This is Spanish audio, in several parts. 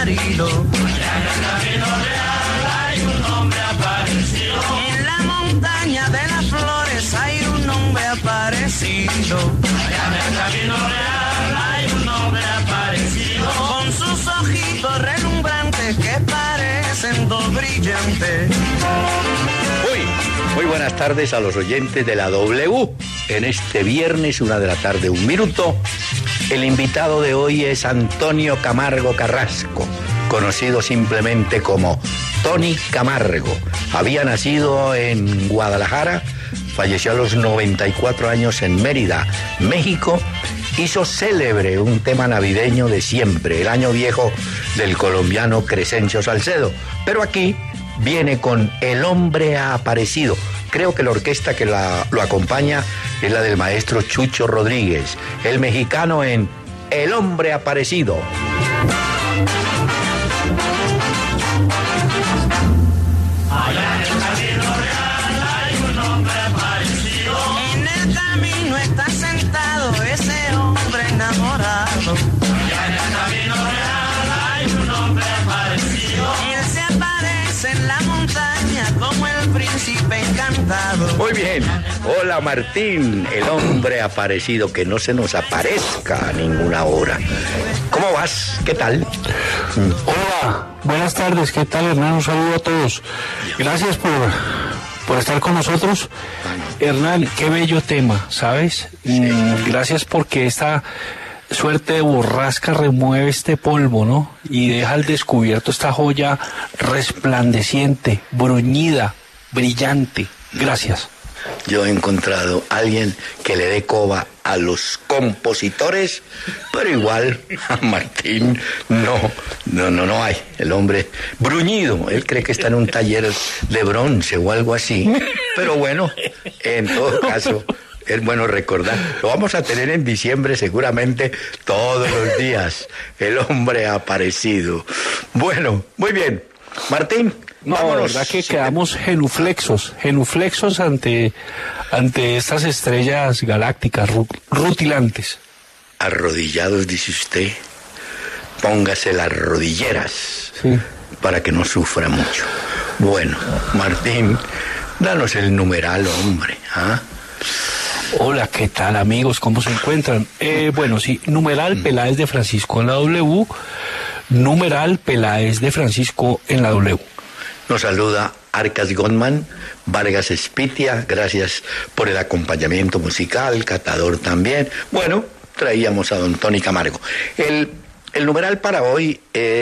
marido. Allá en el camino real hay un hombre aparecido. En la montaña de las flores hay un hombre aparecido. Allá en el camino real hay un hombre aparecido. Con sus ojitos relumbrantes que parecen dos brillantes. Muy buenas tardes a los oyentes de la W. En este viernes, 1:00 PM, el invitado de hoy es Antonio Camargo Carrasco, conocido simplemente como Tony Camargo. Había nacido en Guadalajara, falleció a los 94 años en Mérida, México. Hizo célebre un tema navideño de siempre, el año viejo del colombiano Crescencio Salcedo. Pero aquí viene con El hombre ha aparecido. Creo que la orquesta que lo acompaña es la del maestro Chucho Rodríguez, el mexicano en El hombre aparecido. Allá en el camino real hay un hombre aparecido. En el camino está sentado ese hombre enamorado. Allá en el camino real hay un hombre aparecido. Él se aparece en la montaña como el príncipe encantado. Muy bien. Hola Martín, el hombre aparecido, que no se nos aparezca a ninguna hora. ¿Cómo vas? ¿Qué tal? Hola, buenas tardes, ¿qué tal, Hernán? Un saludo a todos. Gracias por estar con nosotros. Hernán, qué bello tema, ¿sabes? Sí. Gracias porque esta suerte de borrasca remueve este polvo, ¿no? Y deja al descubierto esta joya resplandeciente, bruñida, brillante. Gracias. Yo he encontrado a alguien que le dé coba a los compositores, pero igual a Martín no hay. El hombre bruñido, él cree que está en un taller de bronce o algo así. Pero bueno, en todo caso, es bueno recordar. Lo vamos a tener en diciembre seguramente todos los días. El hombre ha aparecido. Bueno, muy bien. Martín. No, la verdad que quedamos genuflexos ante estas estrellas galácticas rutilantes. Arrodillados, dice usted. Póngase las rodilleras, sí, para que no sufra mucho. Bueno, Martín, danos el numeral, hombre. ¿Ah? Hola, ¿qué tal, amigos? ¿Cómo se encuentran? Bueno, sí, numeral Peláez de Francisco en la W, numeral Peláez de Francisco en la W. Nos saluda Arcas Goldman, Vargas Espitia, gracias por el acompañamiento musical, Catador también. Bueno, traíamos a don Tony Camargo. El numeral para hoy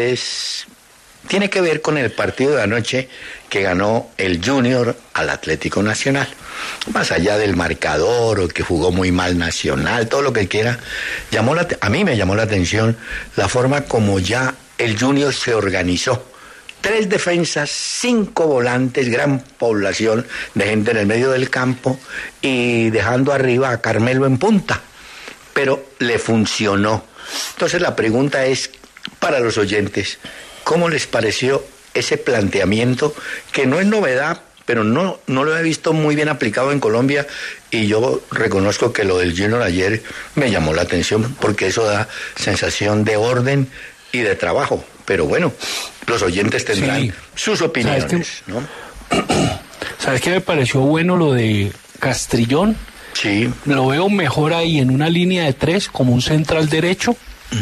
tiene que ver con el partido de anoche que ganó el Junior al Atlético Nacional. Más allá del marcador o que jugó muy mal Nacional, todo lo que quiera, a mí me llamó la atención la forma como ya el Junior se organizó. 3 defensas, 5 volantes, gran población de gente en el medio del campo y dejando arriba a Carmelo en punta. Pero le funcionó. Entonces la pregunta es para los oyentes, ¿cómo les pareció ese planteamiento que no es novedad, pero no lo he visto muy bien aplicado en Colombia? Y yo reconozco que lo del Junior ayer me llamó la atención porque eso da sensación de orden y de trabajo. Pero bueno, los oyentes tendrán sus opiniones, ¿no? ¿Sabes qué me pareció bueno lo de Castrillón? Sí. Lo veo mejor ahí en una línea de 3 como un central derecho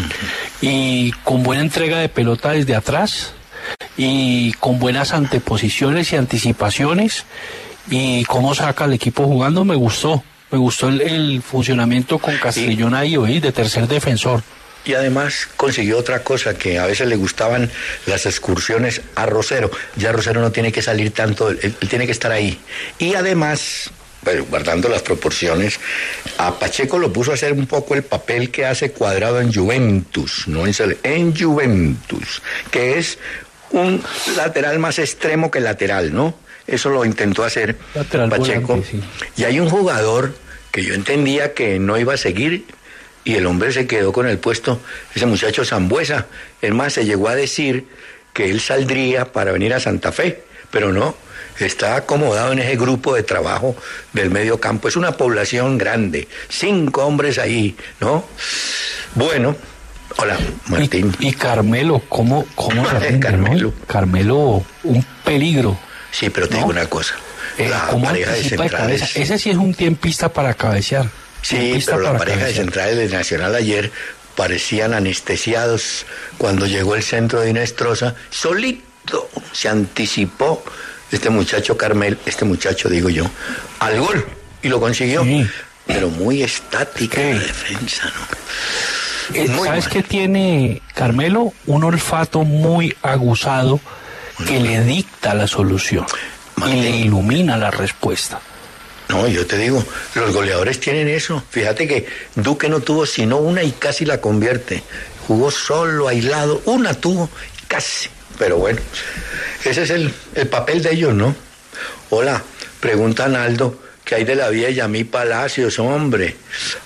y con buena entrega de pelota desde atrás y con buenas anteposiciones y anticipaciones y cómo saca al equipo jugando. Me gustó el funcionamiento con Castrillón ahí hoy de tercer defensor. Y además consiguió otra cosa, que a veces le gustaban las excursiones a Rosero. Ya Rosero no tiene que salir tanto, él tiene que estar ahí. Y además, bueno, guardando las proporciones, a Pacheco lo puso a hacer un poco el papel que hace Cuadrado en Juventus, no en Juventus, que es un lateral más extremo que lateral, ¿no? Eso lo intentó hacer lateral Pacheco. Volante, sí. Y hay un jugador que yo entendía que no iba a seguir, y el hombre se quedó con el puesto, ese muchacho Sambuesa. Es más, se llegó a decir que él saldría para venir a Santa Fe, pero no, está acomodado en ese grupo de trabajo del medio campo. Es una población grande, 5 hombres ahí, ¿no? Bueno, Hola, Martín. Y Carmelo, ¿cómo se rinde, Carmelo. ¿no? Carmelo, un peligro. Sí, pero te digo una cosa. La ¿Cómo pareja de anticipa de centrales... cabeza? Ese sí es un tiempista para cabecear. Sí, Tiempista pero la para pareja de cabecear. centrales de Nacional ayer parecían anestesiados cuando llegó el centro de Inestrosa. Solito se anticipó este muchacho digo yo, al gol y lo consiguió. Sí. Pero muy estática Sí. la defensa, ¿no? Muy ¿Sabes mal. qué tiene Carmelo? Un olfato muy aguzado que le dicta la solución y Martín. le ilumina la respuesta. No, yo te digo, los goleadores tienen eso. Fíjate que Duque no tuvo sino una y casi la convierte. Jugó solo, aislado, una tuvo, casi. Pero bueno, ese es el papel de ellos, ¿no? Hola, pregunta Naldo, ¿qué hay de la vida de Yamí Palacios, hombre?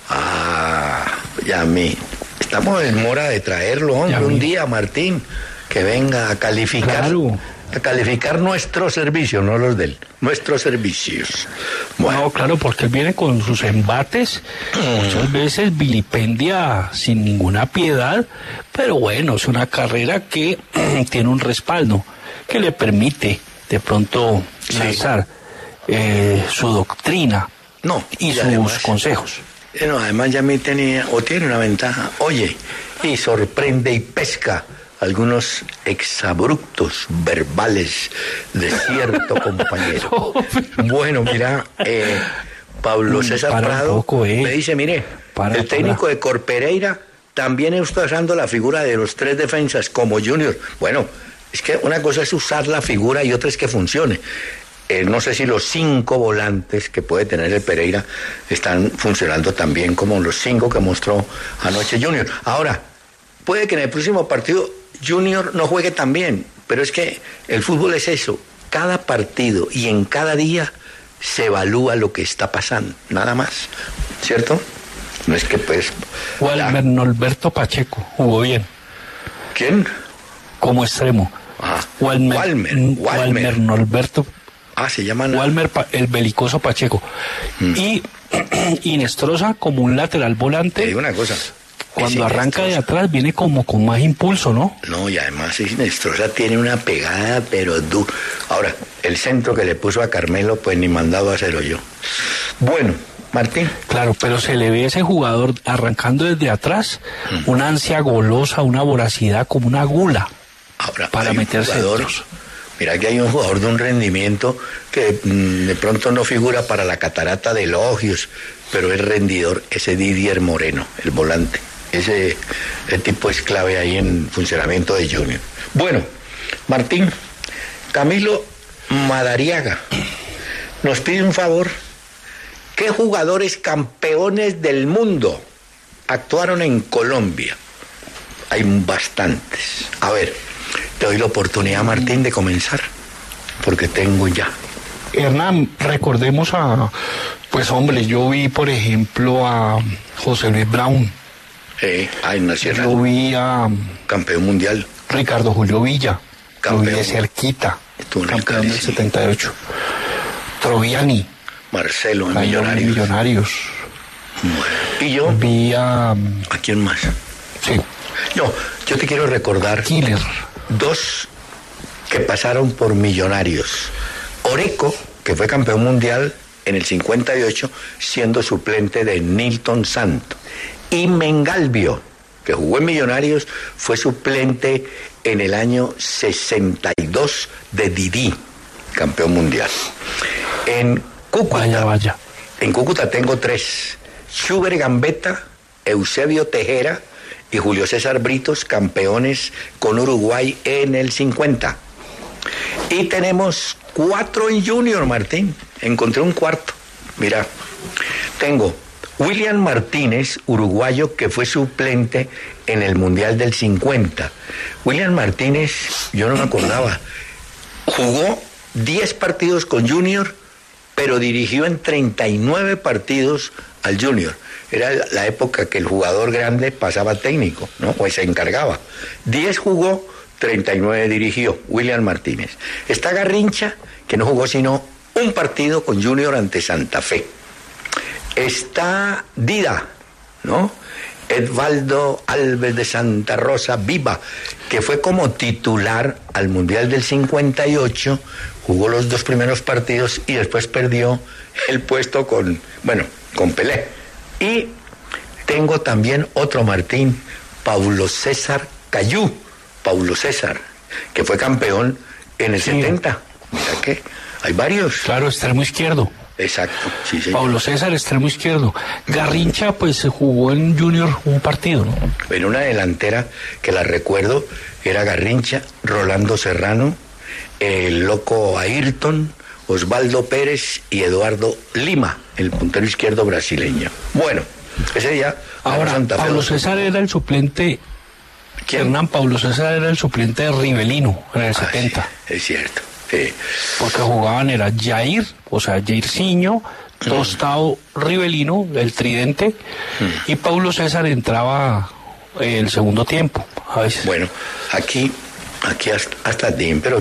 Yamí, estamos en mora de traerlo, hombre, Yamí. un día, Martín, que venga a calificar. Claro. A calificar nuestro servicio, no los de él, nuestros servicios. Bueno, No, claro, porque él viene con sus embates, muchas veces vilipendia sin ninguna piedad, pero bueno, es una carrera que tiene un respaldo, que le permite de pronto Sí. lanzar su doctrina no, y sus además, consejos. no, además Yamí tiene una ventaja, oye, y sorprende y pesca algunos exabruptos verbales de cierto compañero. Bueno, mira, Pablo César Para un Prado poco, me dice, mire, el técnico de Corpereira también está usando la figura de los tres defensas como Junior. Bueno, es que una cosa es usar la figura y otra es que funcione. No sé si los 5 volantes que puede tener el Pereira están funcionando tan bien como los 5 que mostró anoche Junior. Ahora, puede que en el próximo partido Junior no juegue tan bien, pero es que el fútbol es eso. Cada partido y en cada día se evalúa lo que está pasando, nada más, ¿cierto? No es que pues... Walmer Norberto Pacheco jugó bien ¿Quién? como extremo. Ah, Walmer Norberto. Se llama... El belicoso Pacheco. Y Inestrosa como un lateral Te volante. digo una cosa. Cuando Ese arranca de Inestrosa- atrás viene como con más impulso, ¿no? No, y además Inestrosa tiene una pegada, pero dura. Ahora, el centro que le puso a Carmelo, pues ni mandado a hacerlo yo. Bueno, Martín. Claro, pero se le ve a ese jugador arrancando desde atrás, una ansia golosa, una voracidad, como una gula Ahora, para hay un meter jugador, centros. mira que hay un jugador de un rendimiento que de pronto no figura para la catarata de elogios, pero es rendidor, ese Didier Moreno, el volante. Ese tipo es clave ahí en funcionamiento de Junior. Bueno, Martín, Camilo Madariaga nos pide un favor. ¿Qué jugadores campeones del mundo actuaron en Colombia? Hay bastantes. A ver, te doy la oportunidad, Martín, de comenzar, porque tengo ya. Hernán, recordemos pues hombre, yo vi por ejemplo a José Luis Brown, Nacional, yo vi a campeón mundial. Ricardo Julio Villa, lo vi de Campeón. cerquita, Estuvo en el campeón Cali, del sí. 78. Troviani, Marcelo en cayó en Millonarios. Millonarios. Y yo, Vi a... ¿a quién más? sí, Yo te quiero recordar Killer. 2 que pasaron por Millonarios. Oreco, que fue campeón mundial en el 58, siendo suplente de Nilton Santo. Y Mengalvio, que jugó en Millonarios, fue suplente en el año 62 de Didi, campeón mundial. En Cúcuta, Vaya. en Cúcuta tengo 3. Schubert Gambetta, Eusebio Tejera y Julio César Britos, campeones con Uruguay en el 50. Y tenemos 4 en Junior, Martín. Encontré un cuarto. Mira, tengo William Martínez, uruguayo, que fue suplente en el Mundial del 50. William Martínez, yo no me acordaba, jugó 10 partidos con Junior, pero dirigió en 39 partidos al Junior. Era la época que el jugador grande pasaba técnico, ¿no? Pues se encargaba. 10 jugó, 39 dirigió, William Martínez. Está Garrincha, que no jugó sino un partido con Junior ante Santa Fe. Está Dida, ¿no? Edvaldo Alves de Santa Rosa Viva, que fue como titular al Mundial del 58, jugó los 2 primeros partidos y después perdió el puesto con Pelé. Y tengo también otro Martín, Paulo César Cayú, Paulo César, que fue campeón en el 70. Mira que hay varios. Claro, extremo izquierdo. Exacto, sí, señor. Paulo César, extremo izquierdo. Garrincha, pues jugó en Junior un partido, ¿no? En una delantera que la recuerdo, era Garrincha, Rolando Serrano, el loco Ayrton, Osvaldo Pérez y Eduardo Lima, el puntero izquierdo brasileño. Bueno, ese día... Ahora, Paulo César era el suplente... ¿Quién? Hernán, Paulo César era el suplente de Rivelino en el 70. Sí, es cierto. Sí. Porque jugaban, era Jair, o sea, Jairzinho, Tostado, Rivelino, el tridente, y Paulo César entraba el segundo tiempo, a veces. Bueno, aquí hasta Tim, pero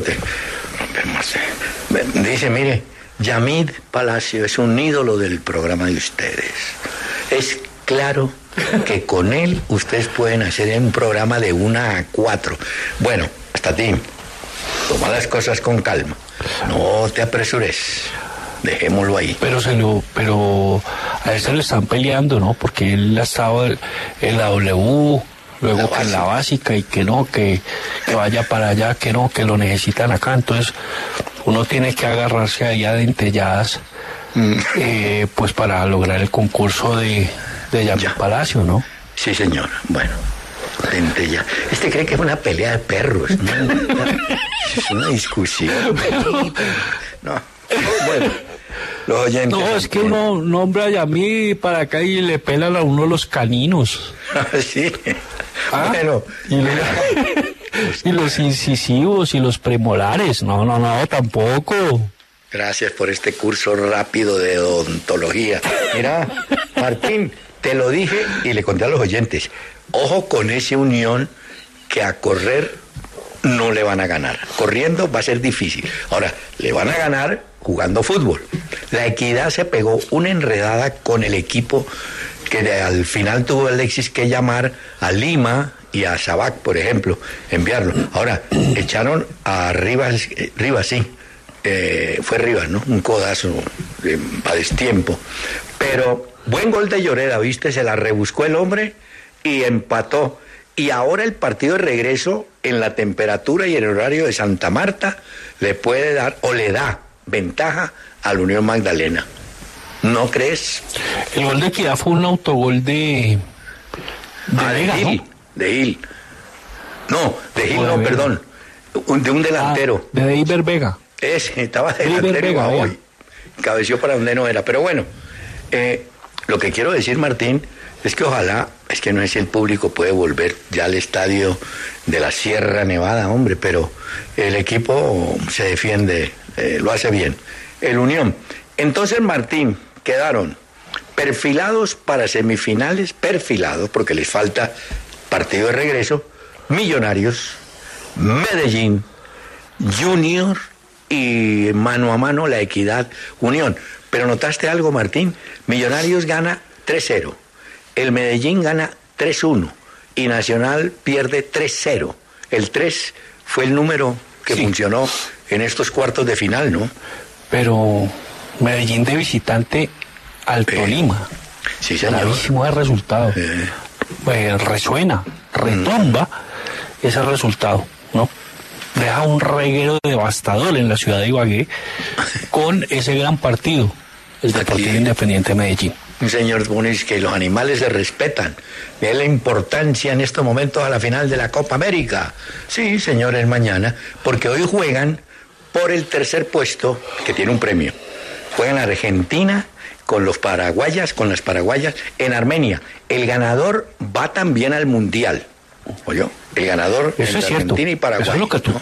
dice, mire, Yamid Palacio es un ídolo del programa de ustedes. Es claro que con él ustedes pueden hacer un programa de 1 a 4. Bueno, hasta Tim. Toma las cosas con calma. No te apresures. Dejémoslo ahí. Pero a él se lo están peleando, ¿no? Porque él ha estado en la W, luego que en la básica, y que no, que vaya para allá, que no, que lo necesitan acá. Entonces, uno tiene que agarrarse ahí a dentelladas, pues para lograr el concurso de Yamid Palacio, ¿no? Sí, señor. Bueno. Ya. Cree que es una pelea de perros, ¿no? Es una discusión. No. Bueno, los oyentes. No, es que uno nombra a Yamid para acá y le pelan a uno los caninos. Sí. ¿Ah? Bueno. Y los incisivos y los premolares. No, tampoco. Gracias por este curso rápido de odontología. Mira, Martín, te lo dije y le conté a los oyentes. Ojo con ese Unión, que a correr no le van a ganar. Corriendo va a ser difícil. Ahora, le van a ganar jugando fútbol. La Equidad se pegó una enredada con el equipo que al final tuvo Alexis que llamar a Lima y a Sabac, por ejemplo, enviarlo. Ahora, echaron a Rivas, sí. Fue Rivas, ¿no? Un codazo a destiempo. Pero buen gol de Lloreda, ¿viste? Se la rebuscó el hombre y empató. Y ahora el partido de regreso, en la temperatura y el horario de Santa Marta, le puede dar o le da ventaja a la Unión Magdalena. ¿No crees? El gol de Equidad fue un autogol de Vega, Gil, ¿no? De Gil. No, de Gil no, perdón. De un delantero. De Eiber Vega. Ese, estaba delantero hoy. Cabeció para donde no era. Pero bueno, lo que quiero decir, Martín, es que ojalá, es que no sé si el público puede volver ya al estadio de la Sierra Nevada, hombre, pero el equipo se defiende, lo hace bien. El Unión. Entonces, Martín, quedaron perfilados para semifinales, perfilados, porque les falta partido de regreso, Millonarios, Medellín, Junior y mano a mano La Equidad, Unión. Pero notaste algo, Martín, Millonarios gana 3-0. El Medellín gana 3-1 y Nacional pierde 3-0. El 3 fue el número que funcionó en estos cuartos de final, ¿no? Pero Medellín de visitante al Tolima. Sí, señor. Gravísimo el resultado. Resuena, retumba ese resultado, ¿no? Deja un reguero devastador en la ciudad de Ibagué con ese gran partido, el Deportivo Independiente de Medellín. Señor Muniz, que los animales se respetan. Ve la importancia en estos momentos a la final de la Copa América. Sí, señores, mañana, porque hoy juegan por el tercer puesto, que tiene un premio. Juegan Argentina con las paraguayas en Armenia. El ganador va también al Mundial. ¿Oye? El ganador entre Argentina y Paraguay. Eso es lo que tú,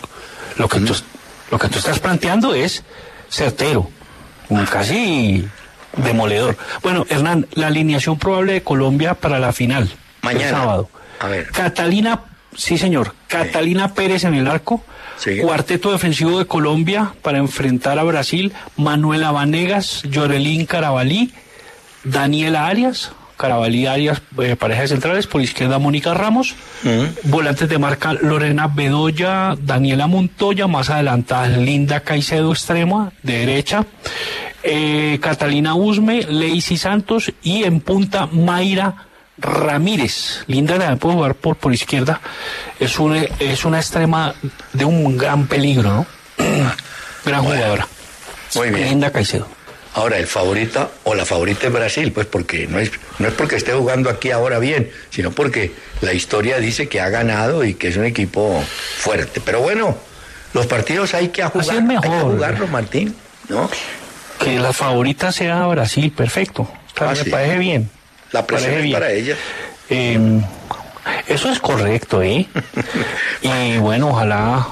lo que tú estás planteando es certero, casi demoledor. Bueno, Hernán, la alineación probable de Colombia para la final. Mañana. El sábado. A ver. Catalina, sí señor, Catalina Pérez en el arco. Sí. Cuarteto defensivo de Colombia para enfrentar a Brasil. Manuela Vanegas, Yorelín Carabalí, Daniela Arias, Carabalí Arias, pareja de centrales, por izquierda Mónica Ramos, volantes de marca Lorena Bedoya, Daniela Montoya, más adelantada Linda Caicedo extrema, de derecha, Catalina Usme, Lacey Santos y en punta Mayra Ramírez. Linda la puede jugar por izquierda, es una extrema de un gran peligro, ¿no? Gran jugadora. Muy bien. Linda Caicedo. Ahora, el favorita o la favorita es Brasil, pues porque no es porque esté jugando aquí ahora bien, sino porque la historia dice que ha ganado y que es un equipo fuerte. Pero bueno, los partidos hay que jugar, así es mejor, hay que jugarlos, Martín, ¿no? Que la favorita sea Brasil, perfecto. Me parece bien. La presión es para ella. Eso es correcto, ¿eh? Y bueno, ojalá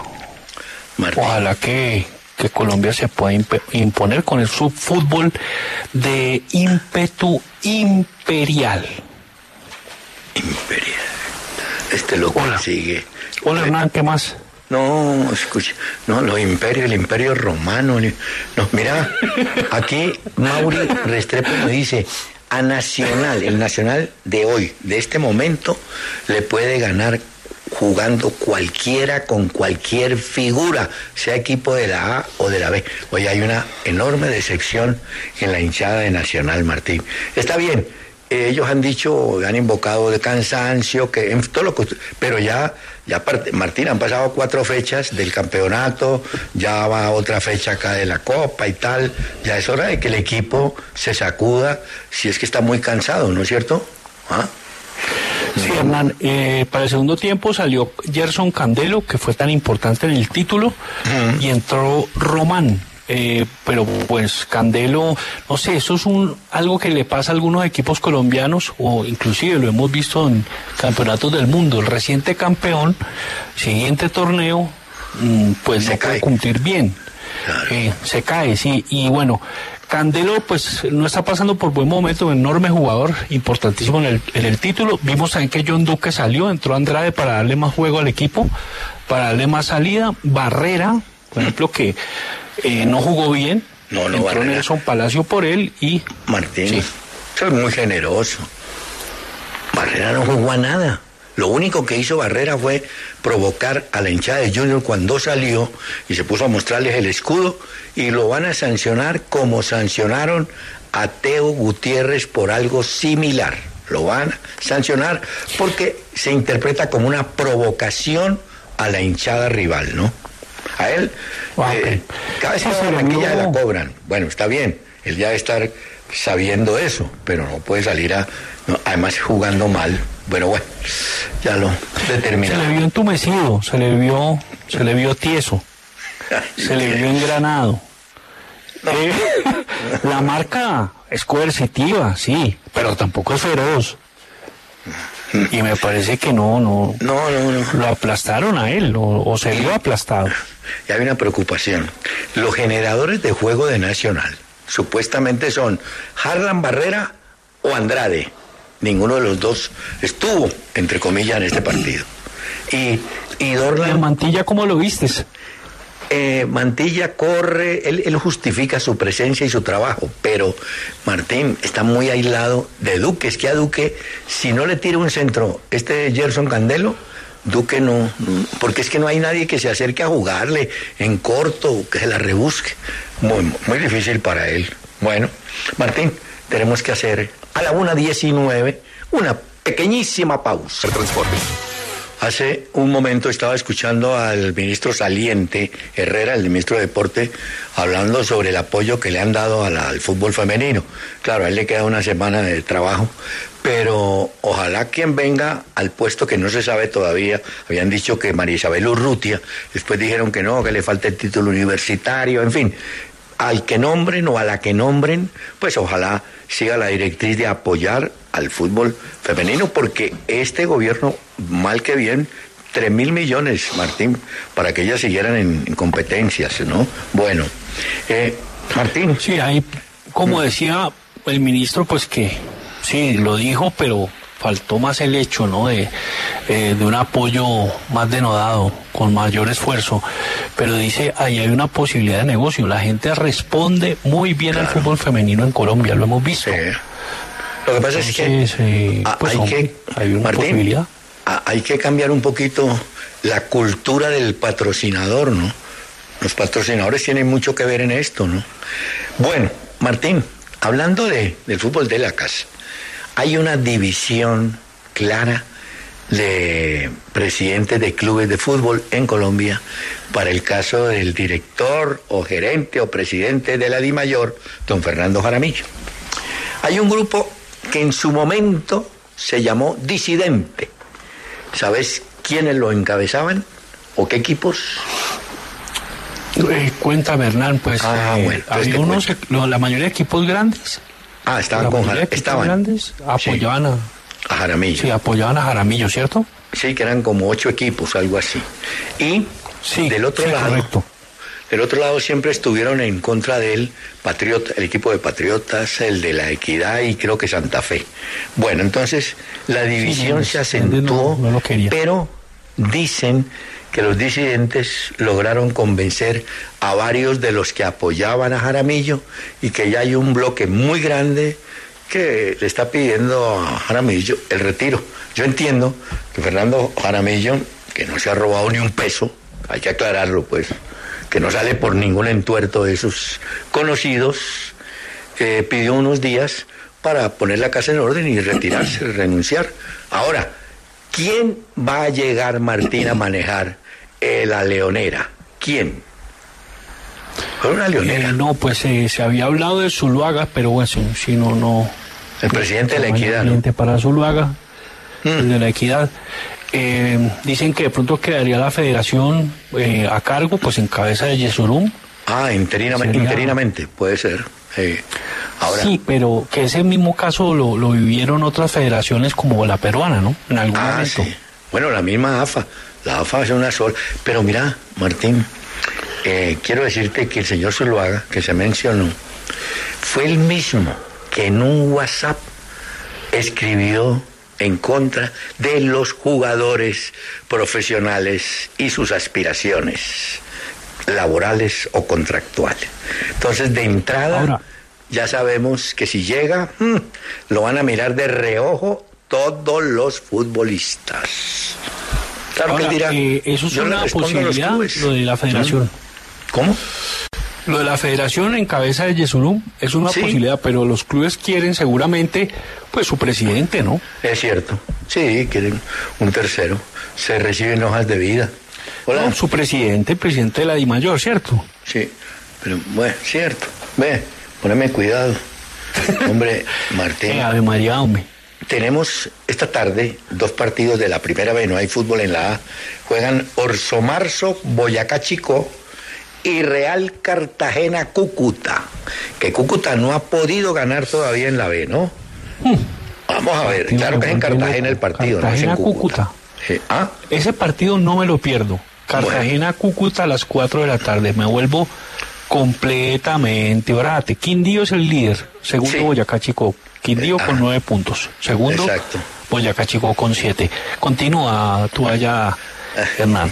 que Colombia se pueda imponer con el fútbol de ímpetu imperial. Este loco sigue. Hola, Hernán, ¿qué más? No, escucha, no, el imperio romano. No, mira, aquí Mauri Restrepo me dice, el Nacional de hoy, de este momento, le puede ganar jugando cualquiera con cualquier figura, sea equipo de la A o de la B. Hoy hay una enorme decepción en la hinchada de Nacional, Martín. Está bien, ellos han dicho, han invocado de cansancio, que en todo lo que, pero ya Martín, han pasado 4 fechas del campeonato, ya va otra fecha acá de la Copa y tal, ya es hora de que el equipo se sacuda, si es que está muy cansado, ¿no es cierto? ¿Ah? Sí, Hernán, para el segundo tiempo salió Gerson Candelo, que fue tan importante en el título, y entró Román. Pero pues Candelo, no sé, eso es algo que le pasa a algunos equipos colombianos, o inclusive lo hemos visto en campeonatos del mundo. El reciente campeón, siguiente torneo, pues no puede cumplir bien. Claro. Se cae, sí, y bueno, Candelo pues no está pasando por buen momento, un enorme jugador, importantísimo en el título. Vimos también que John Duque salió, entró Andrade para darle más juego al equipo, para darle más salida. Barrera, por ejemplo, que no jugó bien, entró Barrera. Nelson Palacio por él y... Martín, sí. Eso es muy generoso. Barrera no jugó a nada. Lo único que hizo Barrera fue provocar a la hinchada de Junior cuando salió y se puso a mostrarles el escudo, y lo van a sancionar como sancionaron a Teo Gutiérrez por algo similar. Lo van a sancionar porque se interpreta como una provocación a la hinchada rival, ¿no? A él, cada vez que va a Barranquilla la cobran. Bueno, está bien, él ya debe estar sabiendo eso, pero no puede salir además jugando mal. Bueno, ya lo determinamos. Se le vio entumecido, se le vio tieso, se le vio engranado. No. La marca es coercitiva, sí, pero tampoco es feroz. Y me parece que no. Lo aplastaron a él, o se vio aplastado. Y hay una preocupación. Los generadores de juego de Nacional supuestamente son Harlan Barrera o Andrade. Ninguno de los dos estuvo, entre comillas, en este partido. Y Dorlan... Mantilla, ¿cómo lo vistes? Mantilla corre, él justifica su presencia y su trabajo, pero Martín está muy aislado de Duque. Es que a Duque, si no le tira un centro Gerson Candelo, Duque no, porque es que no hay nadie que se acerque a jugarle en corto, que se la rebusque. Muy difícil para él. Bueno, Martín, tenemos que hacer a la 1:19 una pequeñísima pausa. El transporte. Hace un momento estaba escuchando al ministro saliente, Herrera, el ministro de Deporte, hablando sobre el apoyo que le han dado al fútbol femenino. Claro, a él le queda una semana de trabajo, pero ojalá quien venga al puesto, que no se sabe todavía. Habían dicho que María Isabel Urrutia, después dijeron que no, que le falta el título universitario, en fin. Al que nombren o a la que nombren, pues ojalá siga la directriz de apoyar al fútbol femenino, porque este gobierno, mal que bien, 3.000 millones, Martín, para que ellas siguieran en competencias, ¿no? Bueno, Martín. Sí, ahí, como decía el ministro, pues que sí, lo dijo, pero faltó más el hecho, ¿no? De un apoyo más denodado, con mayor esfuerzo. Pero dice, ahí hay una posibilidad de negocio. La gente responde muy bien al fútbol femenino en Colombia, lo hemos visto. Sí. Lo que pasa Entonces, es que pues, hay una Martín, posibilidad. Hay que cambiar un poquito la cultura del patrocinador, ¿no? Los patrocinadores tienen mucho que ver en esto, ¿no? Bueno, Martín, hablando del fútbol de la casa, hay una división clara de presidentes de clubes de fútbol en Colombia para el caso del director o gerente o presidente de la DIMAYOR, don Fernando Jaramillo. Hay un grupo que en su momento se llamó Disidente. ¿Sabes quiénes lo encabezaban o qué equipos? Cuéntame, Hernán, pues bueno, había unos, la mayoría de equipos grandes. Estaban con Jaramillo. Grandes apoyaban a Jaramillo. Sí, apoyaban a Jaramillo, ¿cierto? Sí, que eran como 8 equipos, algo así. Y sí, del otro lado, correcto. Del otro lado siempre estuvieron en contra del Patriota, el equipo de Patriotas, el de La Equidad y creo que Santa Fe. Bueno, entonces la división se acentuó, no lo quería. Pero dicen que los disidentes lograron convencer a varios de los que apoyaban a Jaramillo y que ya hay un bloque muy grande que le está pidiendo a Jaramillo el retiro. Yo entiendo que Fernando Jaramillo, que no se ha robado ni un peso, hay que aclararlo pues, que no sale por ningún entuerto de sus conocidos, pidió unos días para poner la casa en orden y retirarse, renunciar. Ahora, ¿quién va a llegar, Martín, a manejar la Leonera? ¿Quién? ¿Una Leonera? No, pues se había hablado de Zuluaga, pero bueno, si no... El presidente de La Equidad, ¿no? Para Zuluaga, de La Equidad. Dicen que de pronto quedaría la federación a cargo, pues en cabeza de Yesurum. Interinamente, puede ser. Ahora, sí, pero que ese mismo caso lo vivieron otras federaciones como la peruana, ¿no? En algún momento. Sí. Bueno, la misma AFA. La AFA es una sola. Pero mira, Martín, quiero decirte que el señor Zuluaga, que se mencionó, fue el mismo que en un WhatsApp escribió en contra de los jugadores profesionales y sus aspiraciones laborales o contractuales. Entonces, de entrada, ahora, ya sabemos que si llega, lo van a mirar de reojo todos los futbolistas. Claro. Ahora, que dirá, eso es una posibilidad, lo de la federación. ¿Cómo? Lo de la federación en cabeza de Yesurum es una posibilidad, pero los clubes quieren seguramente, pues, su presidente, ¿no? Es cierto. Sí, quieren un tercero. Se reciben hojas de vida. Hola. No, su presidente, el presidente de la DIMAYOR, ¿cierto? Sí, pero bueno, cierto. Ve, poneme cuidado. Hombre, Martín. Ave María, hombre. Tenemos esta tarde 2 partidos de la primera B, no hay fútbol en la A. Juegan Orso Marzo, Boyacá Chicó y Real Cartagena Cúcuta. Que Cúcuta no ha podido ganar todavía en la B, ¿no? Vamos a ver, claro que es en Cartagena el partido, Cartagena, no es en Cúcuta. Ese partido no me lo pierdo. Cartagena Cúcuta a las 4 de la tarde. Me vuelvo completamente orate. Quindío es el líder, segundo Boyacá Chicó. Quindío con 9 puntos. Segundo, Boyacá Chicó con 7. Continúa tú allá, Hernán.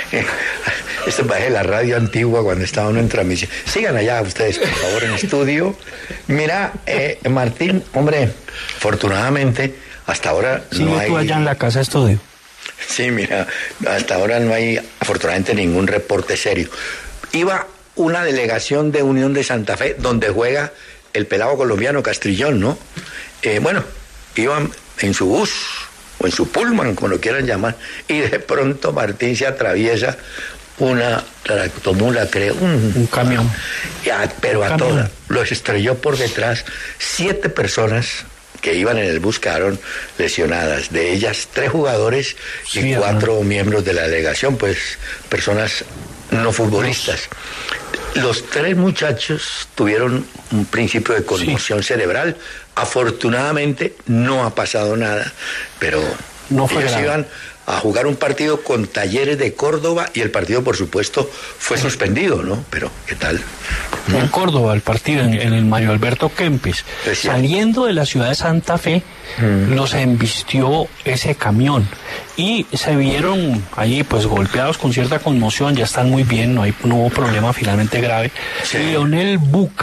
Esto es la radio antigua cuando estaba uno en transmisión. Sigan allá ustedes, por favor, en estudio. Mira, Martín, hombre, afortunadamente, hasta ahora no hay... tú allá en la casa estudio. Sí, mira, hasta ahora no hay, afortunadamente, ningún reporte serio. Iba una delegación de Unión de Santa Fe, donde juega el pelado colombiano Castrillón, ¿no? Bueno, iban en su bus o en su pullman, como lo quieran llamar, y de pronto Martín se atraviesa una tractomula, creo, un camión. Pero a todas, los estrelló por detrás. 7 personas que iban en el bus quedaron lesionadas, de ellas 3 jugadores y 4 miembros de la delegación, pues personas no futbolistas. Los 3 muchachos tuvieron un principio de conmoción cerebral. Afortunadamente no ha pasado nada, pero no ellos iban a jugar un partido con Talleres de Córdoba y el partido, por supuesto, fue suspendido, ¿no? Pero, ¿qué tal? Fue en Córdoba el partido, en el Mario Alberto Kempes. Saliendo de la ciudad de Santa Fe, los embistió ese camión y se vieron allí pues golpeados con cierta conmoción, ya están muy bien, no hubo problema finalmente grave. Leonel Buca,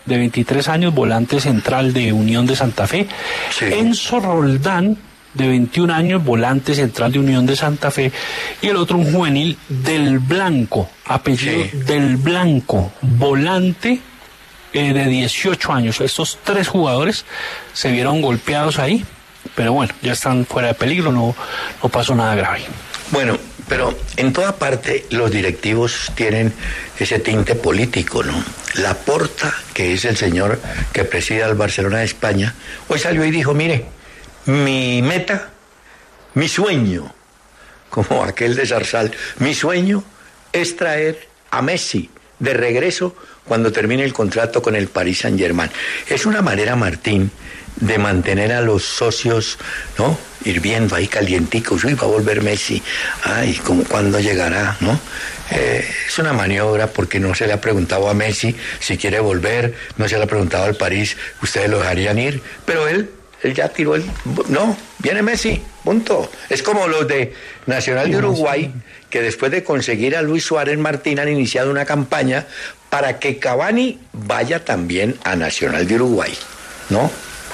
de 23 años, volante central de Unión de Santa Fe. Sí. Enzo Roldán, de 21 años, volante central de Unión de Santa Fe. Y el otro, un juvenil del Blanco, apellido Sí. del Blanco, volante de 18 años. Estos 3 jugadores se vieron golpeados ahí, pero bueno, ya están fuera de peligro, no pasó nada grave. Bueno, pero en toda parte los directivos tienen ese tinte político, ¿no? Laporta, que es el señor que preside al Barcelona de España, hoy salió y dijo, mire, mi meta, mi sueño, como aquel de Zarzal, mi sueño es traer a Messi de regreso cuando termine el contrato con el Paris Saint-Germain. Es una manera, Martín, de mantener a los socios, ¿no? Hirviendo ahí calienticos, uy, va a volver Messi, ay, ¿cómo, cuándo llegará, no? Es una maniobra porque no se le ha preguntado a Messi si quiere volver, no se le ha preguntado al París, ustedes lo dejarían ir, pero él ya tiró no, viene Messi, punto. Es como los de Nacional de Uruguay, que después de conseguir a Luis Suárez, Martín, han iniciado una campaña para que Cavani vaya también a Nacional de Uruguay, ¿no?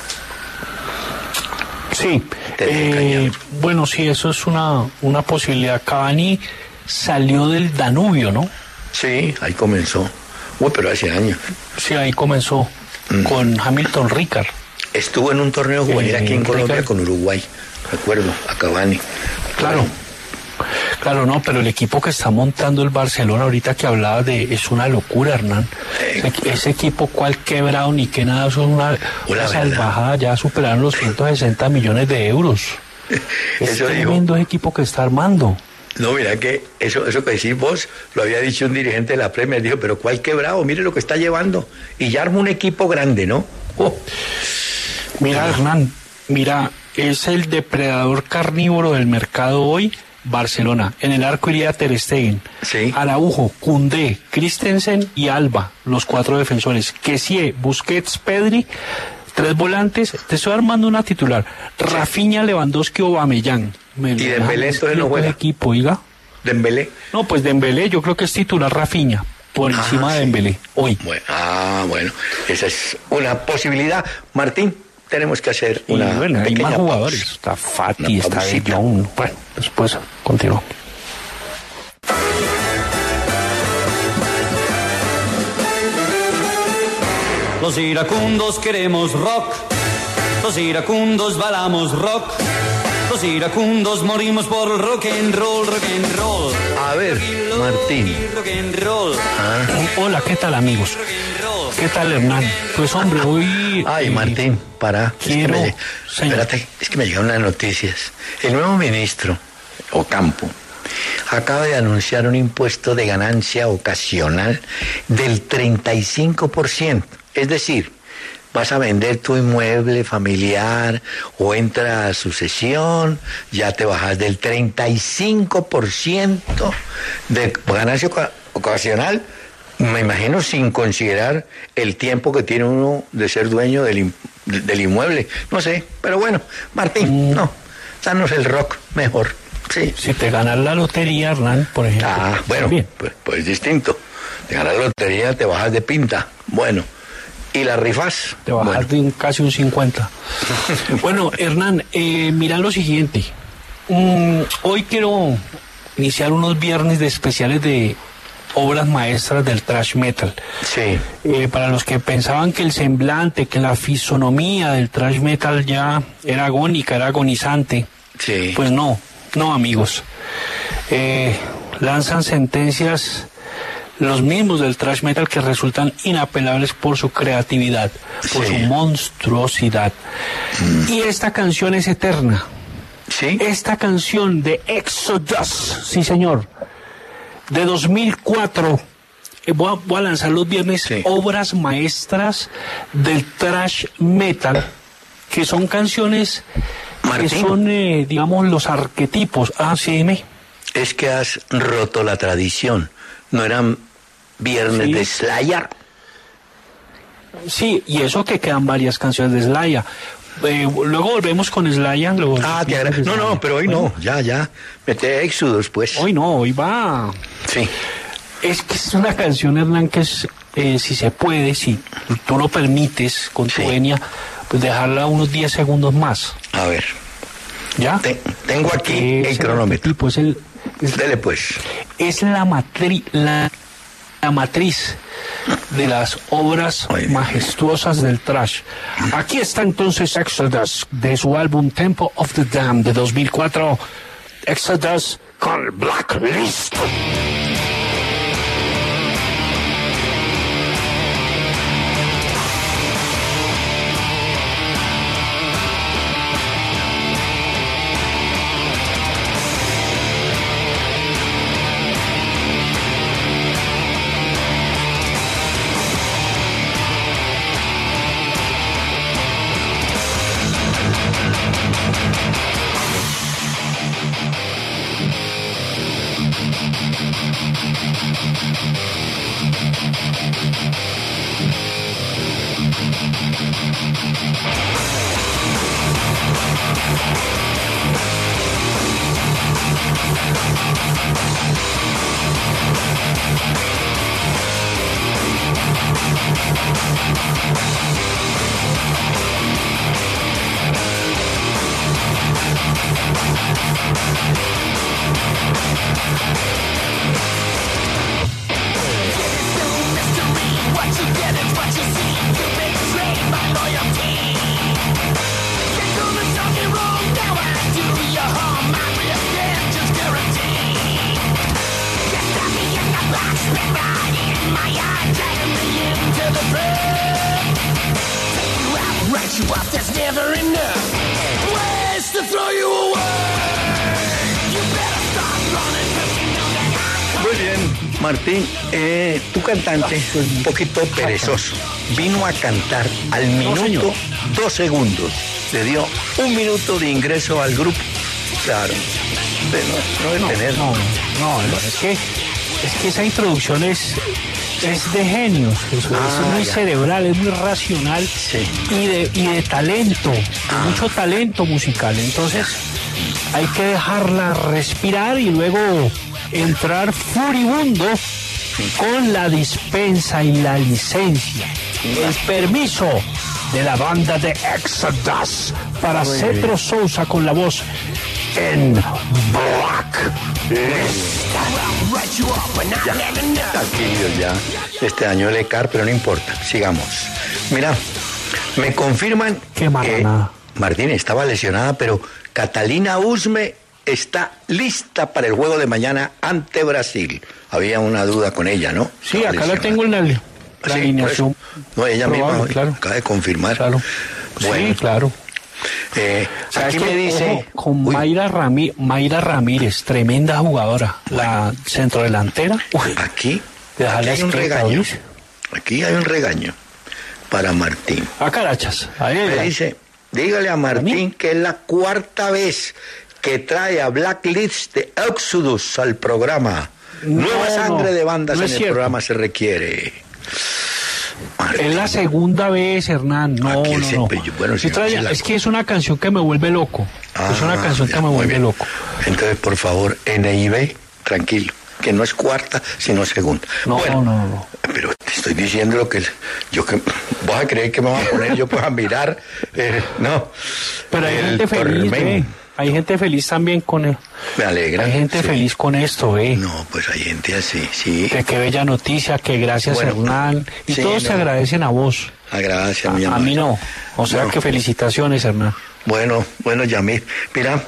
Sí, bueno, sí, eso es una posibilidad. Cavani salió del Danubio, ¿no? Sí, ahí comenzó. Uy, pero hace años. Sí, ahí comenzó con Hamilton Ricard. Estuvo en un torneo juvenil aquí en Colombia con Uruguay, recuerdo, a Cavani. Claro. Claro, no, pero el equipo que está montando el Barcelona ahorita que hablaba es una locura, Hernán. Ese equipo, cual quebrado ni que nada, eso es una salvajada, ya superaron los 160 millones de euros. Es tremendo ese equipo que está armando. No, mira que eso que decís vos, lo había dicho un dirigente de la Premier, dijo, pero cuál quebrado, mire lo que está llevando. Y ya arma un equipo grande, ¿no? Mira, Hernán, es el depredador carnívoro del mercado hoy, Barcelona. En el arco iría Ter Stegen, sí. Araujo, Koundé, Christensen y Alba, los 4 defensores. Kessie, Busquets, Pedri, 3 volantes. Te estoy armando una titular. Rafinha, Lewandowski, Aubameyang. ¿Y Dembélé entonces no juega? Equipo, oiga. ¿Dembélé? No, pues Dembélé yo creo que es titular Rafinha, por encima de Dembélé, hoy. Bueno, esa es una posibilidad. Martín, tenemos que hacer una pequeña hay más jugadores. Pausa. Está Fati, está De Jong. Bueno, después continúo. Los iracundos queremos rock, los iracundos bailamos rock, los iracundos morimos por el rock and roll, rock and roll. A ver, Martín. Rock and roll. Hola, ¿qué tal, amigos? ¿Qué tal, Hernán? Pues hombre, hoy... Ay, Martín, para. Quiero... Espérate, es que me llegaron las noticias. El nuevo ministro, Ocampo, acaba de anunciar un impuesto de ganancia ocasional del 35%. Es decir, vas a vender tu inmueble familiar o entra a sucesión, ya te bajas del 35% de ganancia ocasional, me imagino sin considerar el tiempo que tiene uno de ser dueño del inmueble. No sé, pero bueno, Martín, no, danos el rock mejor. Sí. Si te ganas la lotería, Hernán, por ejemplo. Bueno, pues distinto. Te ganas la lotería, te bajas de pinta. Bueno. ¿Y las rifas? Te bajas de casi un 50. Bueno, Hernán, mira lo siguiente. Hoy quiero iniciar unos viernes de especiales de obras maestras del thrash metal. Sí. Para los que pensaban que el semblante, que la fisonomía del thrash metal ya era agónica, era agonizante. Sí. Pues no, amigos. Lanzan sentencias los mismos del thrash metal que resultan inapelables por su creatividad, por su monstruosidad. Y esta canción es eterna. ¿Sí? Esta canción de Exodus, sí señor, de 2004, voy a lanzar los viernes obras maestras del thrash metal, que son canciones Martín, que son, digamos, los arquetipos. Sí, dime. Es que has roto la tradición. No eran viernes de Slayer. Sí, y eso que quedan varias canciones de Slayer. Luego volvemos con Slayer. No, pero hoy no, ya. Mete Exodus, pues. Hoy no, hoy va. Sí. Es que es una canción, Hernán, que es si se puede, si tú lo permites con tu venia, pues dejarla unos 10 segundos más. A ver. ¿Ya? Tengo aquí el cronómetro. Tipo, dele pues. Es la matriz de las obras majestuosas del thrash. Aquí está entonces Exodus, de su álbum Temple of the Damned de 2004. Exodus con Blacklist. Muy bien, Martín, tu cantante, un poquito perezoso, vino a cantar al minuto 2 segundos. Le dio 1 minuto de ingreso al grupo. Claro, no debe tener. No, es que esa introducción es de genios, es muy cerebral, es muy racional, y de talento, de mucho talento musical. Entonces hay que dejarla respirar y luego entrar furibundo con la dispensa y la licencia, el permiso de la banda de Exodus para Cetro Sousa con la voz en Blacklist. Tranquilo ya. Este año el ECAR, pero no importa. Sigamos. Mira, me confirman que Martín estaba lesionada, pero Catalina Usme está lista para el juego de mañana ante Brasil. Había una duda con ella, ¿no? Sí, estaba acá lesionada. La tengo en la alineación. No, ella probable, misma claro. Acaba de confirmar. Claro. Bueno. Sí, claro. Aquí me dice... Con Mayra Ramírez, tremenda jugadora, la centrodelantera. Aquí hay un regaño. Aquí hay un regaño para Martín. A Carachas. Me dice, dígale a Martín que es la 4ª vez que trae a Blacklist de Exodus al programa. Nueva sangre de bandas en el programa se requiere. Martín. Es la 2ª vez, Hernán. No. Bueno, es que es una canción que me vuelve loco. Es una canción que me vuelve loco. Entonces, por favor, NIB, tranquilo, que no es 4ª, sino 2ª. No. Pero te estoy diciendo lo que vas a creer que me van a poner yo pues a mirar. No. Pero hay gente feliz, hay gente feliz también con él. Me alegra. Hay gente feliz con esto, No, pues hay gente así, sí. Qué bella noticia, que gracias, Hernán. Y todos te agradecen a vos. Gracias, mi amor. A mí no. O sea que felicitaciones, Hernán. Bueno, Yamir. Mira,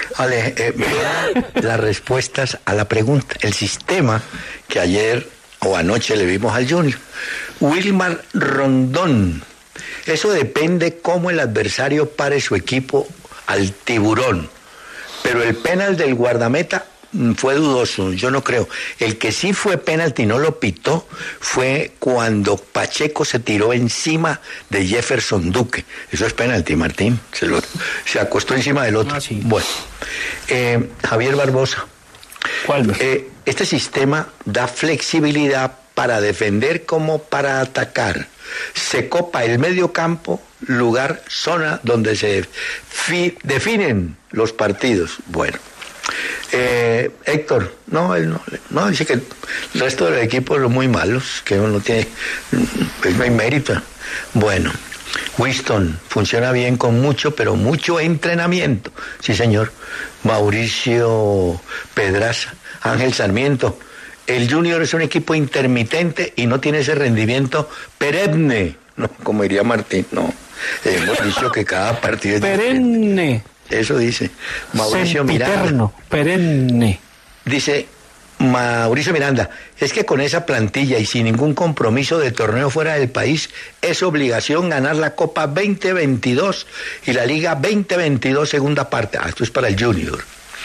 las respuestas a la pregunta. El sistema que ayer o anoche le vimos al Junior. Wilmar Rondón. Eso depende cómo el adversario pare su equipo al Tiburón, pero el penal del guardameta fue dudoso, yo no creo. El que sí fue penalti y no lo pitó fue cuando Pacheco se tiró encima de Jefferson Duque. Eso es penalti, Martín. Se acostó encima del otro. Sí. Bueno, Javier Barbosa. ¿Cuál? Este sistema da flexibilidad para defender como para atacar. Se copa el medio campo, lugar, zona donde se definen los partidos. Bueno, Héctor, no, él no, dice que el resto del equipo son muy malos, que uno no tiene, pues no hay mérito. Bueno, Winston, funciona bien con mucho, pero mucho entrenamiento. Sí, señor. Mauricio Pedraza, Ángel Sarmiento. El Junior es un equipo intermitente y no tiene ese rendimiento perenne. No, como diría Martín, no. Hemos dicho que cada partido es perenne. Diferente. Eso dice Mauricio Sempiterno, Miranda. perenne. Dice Mauricio Miranda, es que con esa plantilla y sin ningún compromiso de torneo fuera del país, es obligación ganar la Copa 2022 y la Liga 2022 segunda parte. Esto es para el Junior.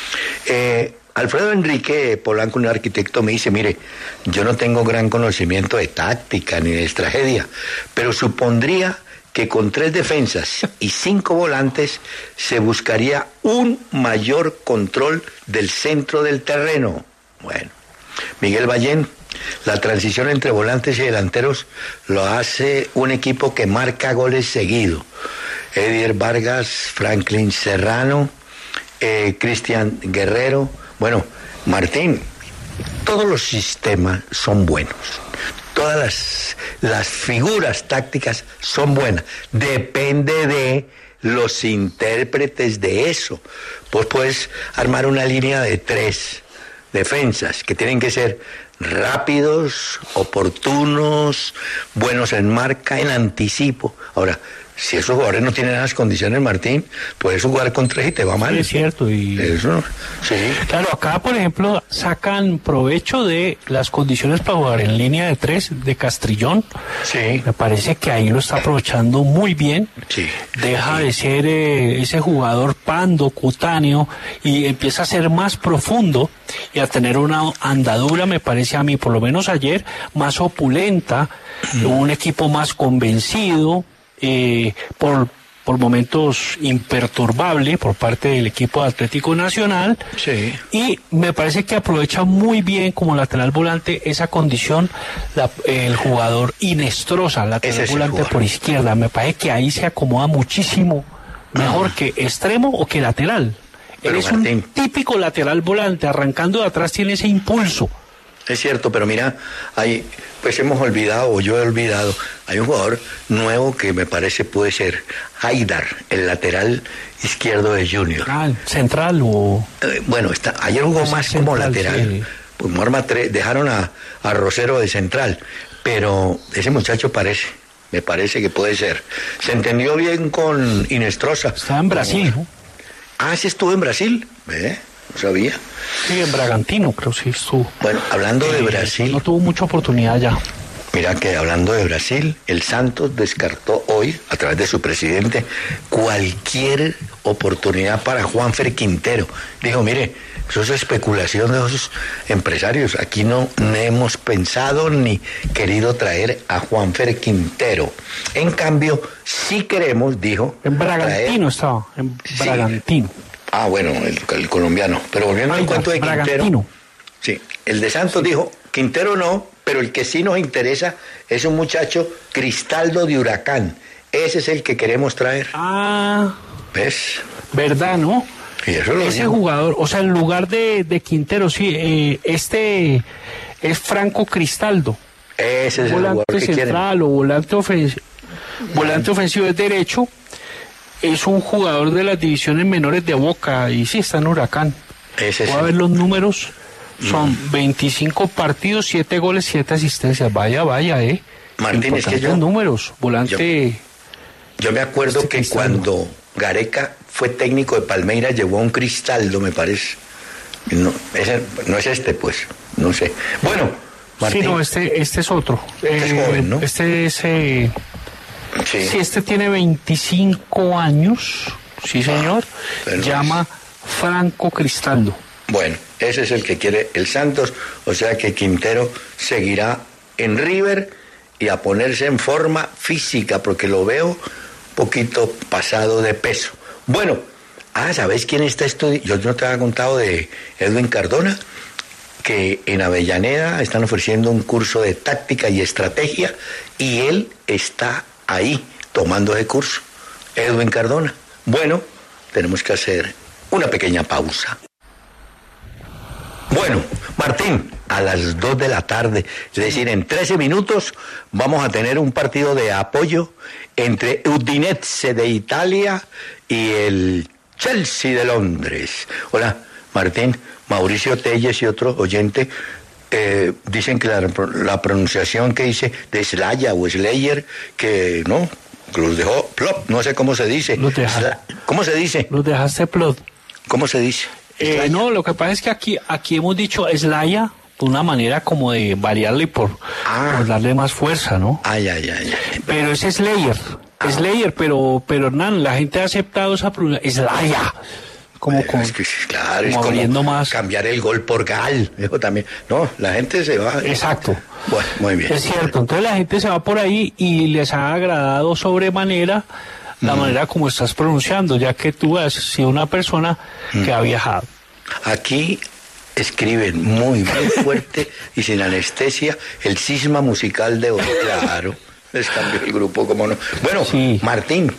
Alfredo Enrique Polanco, un arquitecto, me dice, mire, yo no tengo gran conocimiento de táctica ni de estrategia, pero supondría que con 3 defensas y 5 volantes se buscaría un mayor control del centro del terreno. Bueno, Miguel Ballén, la transición entre volantes y delanteros lo hace un equipo que marca goles seguido. Edier Vargas, Franklin Serrano, Cristian Guerrero. Bueno, Martín, todos los sistemas son buenos. Todas las figuras tácticas son buenas. Depende de los intérpretes de eso. Pues puedes armar una línea de 3 defensas que tienen que ser rápidos, oportunos, buenos en marca, en anticipo. Ahora, si esos jugadores no tienen las condiciones, Martín, puedes jugar con 3 y te va mal. Sí, es cierto. Y eso, sí. Claro, acá, por ejemplo, sacan provecho de las condiciones para jugar en línea de 3 de Castrillón. Sí. Me parece que ahí lo está aprovechando muy bien. Sí. Deja de ser ese jugador pando, cutáneo, y empieza a ser más profundo y a tener una andadura, me parece a mí, por lo menos ayer, más opulenta, un equipo más convencido, por momentos imperturbable por parte del equipo de Atlético Nacional. Sí. Y me parece que aprovecha muy bien como lateral volante esa condición el jugador Inestrosa, lateral volante por izquierda. Me parece que ahí se acomoda muchísimo mejor que extremo o que lateral. Él es Martín, un típico lateral volante, arrancando de atrás tiene ese impulso. Es cierto, pero mira, pues hemos olvidado, o yo he olvidado, hay un jugador nuevo que me parece puede ser Haidar, el lateral izquierdo de Junior. ¿Central o...? Bueno, ayer jugó más central, como lateral. Sí. Pues arma 3, dejaron a Rosero de central, pero ese muchacho me parece que puede ser. Se entendió bien con Inestrosa. Está en Brasil, ¿no? ¿Sí estuvo en Brasil? No sabía. Sí, en Bragantino creo sí estuvo. Bueno, hablando de Brasil... No tuvo mucha oportunidad ya. Mira que hablando de Brasil, el Santos descartó hoy, a través de su presidente, cualquier oportunidad para Juanfer Quintero. Dijo, mire, eso es especulación de esos empresarios. Aquí no hemos pensado ni querido traer a Juanfer Quintero. En cambio, sí queremos, dijo... En Bragantino estaba, en Bragantino. Sí. Bueno, el colombiano. Pero volviendo al cuento de Quintero. Sí, el de Santos dijo, Quintero no, pero el que sí nos interesa es un muchacho Cristaldo de Huracán. Ese es el que queremos traer. ¿Ves? ¿Verdad, no? Y eso lo ese dijo. Jugador, o sea, en lugar de Quintero, sí, este es Franco Cristaldo. Ese es el volante jugador que central o volante ofensivo es derecho. Es un jugador de las divisiones menores de Boca y sí está en Huracán. Voy a ver los números. Son 25 partidos, 7 goles, 7 asistencias. Vaya, Martín, es que números. Volante. Yo me acuerdo que cuando Gareca fue técnico de Palmeiras llevó a un Cristaldo, me parece. No es este, pues. No sé. Bueno, Martín. Sí, no, este es otro. Es joven, ¿no? Este es... Sí, este tiene 25 años, sí señor, llama Franco Cristaldo. Bueno, ese es el que quiere el Santos, o sea que Quintero seguirá en River y a ponerse en forma física, porque lo veo poquito pasado de peso. Bueno, ¿sabes quién está estudiando? Yo no te había contado de Edwin Cardona, que en Avellaneda están ofreciendo un curso de táctica y estrategia y él está ahí, tomando ese curso. Edwin Cardona. Bueno, tenemos que hacer una pequeña pausa. Bueno, Martín, a las 2 de la tarde, es decir, en 13 minutos vamos a tener un partido de apoyo entre Udinese de Italia y el Chelsea de Londres. Hola, Martín, Mauricio Telles y otro oyente dicen que la pronunciación que hice de Slaya o Slayer, que no, los dejó plop, no sé cómo se dice. ¿Cómo se dice? Los dejaste plop. ¿Cómo se dice? No, lo que pasa es que aquí hemos dicho Slaya de una manera como de variarle por darle más fuerza, ¿no? Ay. Pero es Slayer, pero Hernán, la gente ha aceptado esa pronunciación, Slaya. Como claro, como es como más, cambiar el gol por gal, eso también. No, la gente se va. Exacto. Bueno, muy bien. Es cierto, entonces la gente se va por ahí y les ha agradado sobremanera la manera como estás pronunciando, ya que tú has sido una persona que ha viajado. Aquí escriben muy fuerte y sin anestesia el cisma musical de hoy. Claro, les cambió el grupo, como no. Bueno, sí. Martín,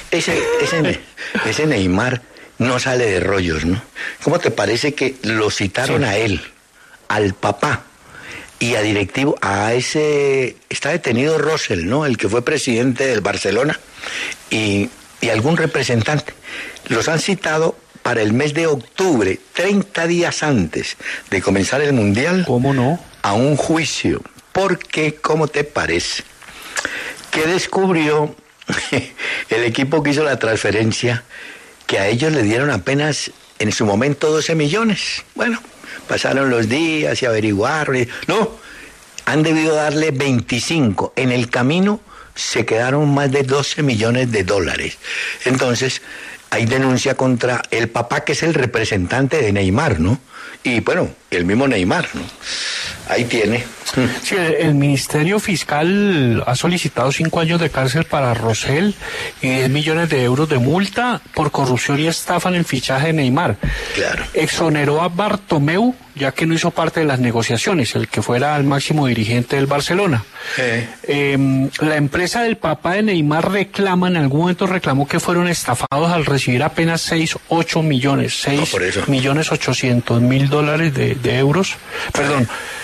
ese Neymar no sale de rollos, ¿no? ¿Cómo te parece que lo citaron a él, al papá y a directivo, a ese, está detenido Rosell, ¿no? El que fue presidente del Barcelona y algún representante. Los han citado para el mes de octubre, 30 días antes de comenzar el Mundial. ¿Cómo no? A un juicio. Porque, ¿cómo te parece? Que descubrió el equipo que hizo la transferencia que a ellos le dieron apenas en su momento 12 millones. Bueno, pasaron los días y averiguaron. No, han debido darle 25. En el camino se quedaron más de 12 millones de dólares. Entonces, hay denuncia contra el papá, que es el representante de Neymar, ¿no? Y bueno, el mismo Neymar, ¿no? Ahí tiene. Sí, el Ministerio Fiscal ha solicitado 5 años de cárcel para Rosell y 10 millones de euros de multa por corrupción y estafa en el fichaje de Neymar. Claro. Exoneró a Bartomeu, ya que no hizo parte de las negociaciones, el que fuera el máximo dirigente del Barcelona. La empresa del papá de Neymar en algún momento reclamó que fueron estafados al recibir apenas 6 millones 800 mil dólares de euros, perdón,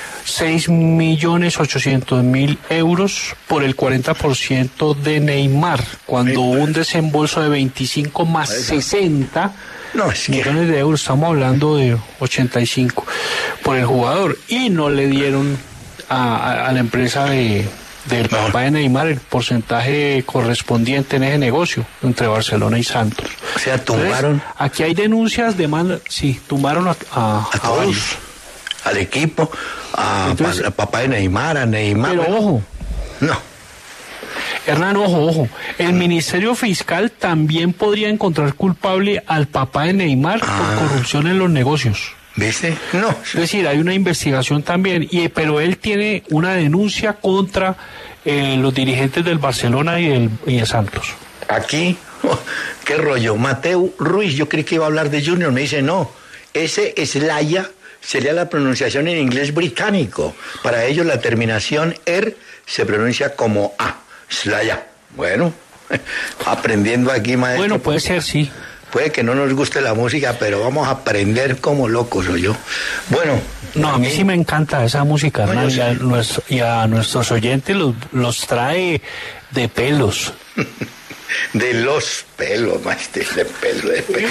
6.800.000 euros por el 40% de Neymar, cuando hubo un desembolso de 25 más 60 millones de euros, estamos hablando de 85 por el jugador, y no le dieron a la empresa del papá de Neymar el porcentaje correspondiente en ese negocio entre Barcelona y Santos. O sea, tumbaron. Entonces, aquí hay denuncias, demandas, sí, tumbaron a todos. Al equipo, al papá de Neymar, a Neymar. Pero ojo. No. Hernán, ojo. El Ministerio Fiscal también podría encontrar culpable al papá de Neymar por corrupción en los negocios. ¿Viste? No. Es decir, hay una investigación también, pero él tiene una denuncia contra los dirigentes del Barcelona y de Santos. Aquí, qué rollo. Mateo Ruiz, yo creí que iba a hablar de Junior, me dice no. Ese Slaya sería la pronunciación en inglés británico. Para ellos la terminación se pronuncia como A, Slaya. Bueno, aprendiendo aquí, maestro. Bueno, puede ser, sí. Puede que no nos guste la música, pero vamos a aprender como locos, ¿o yo? Bueno. No, a mí sí me encanta esa música, ¿no? Y a nuestros oyentes los trae de pelos. De los pelos, maestro, de pelo.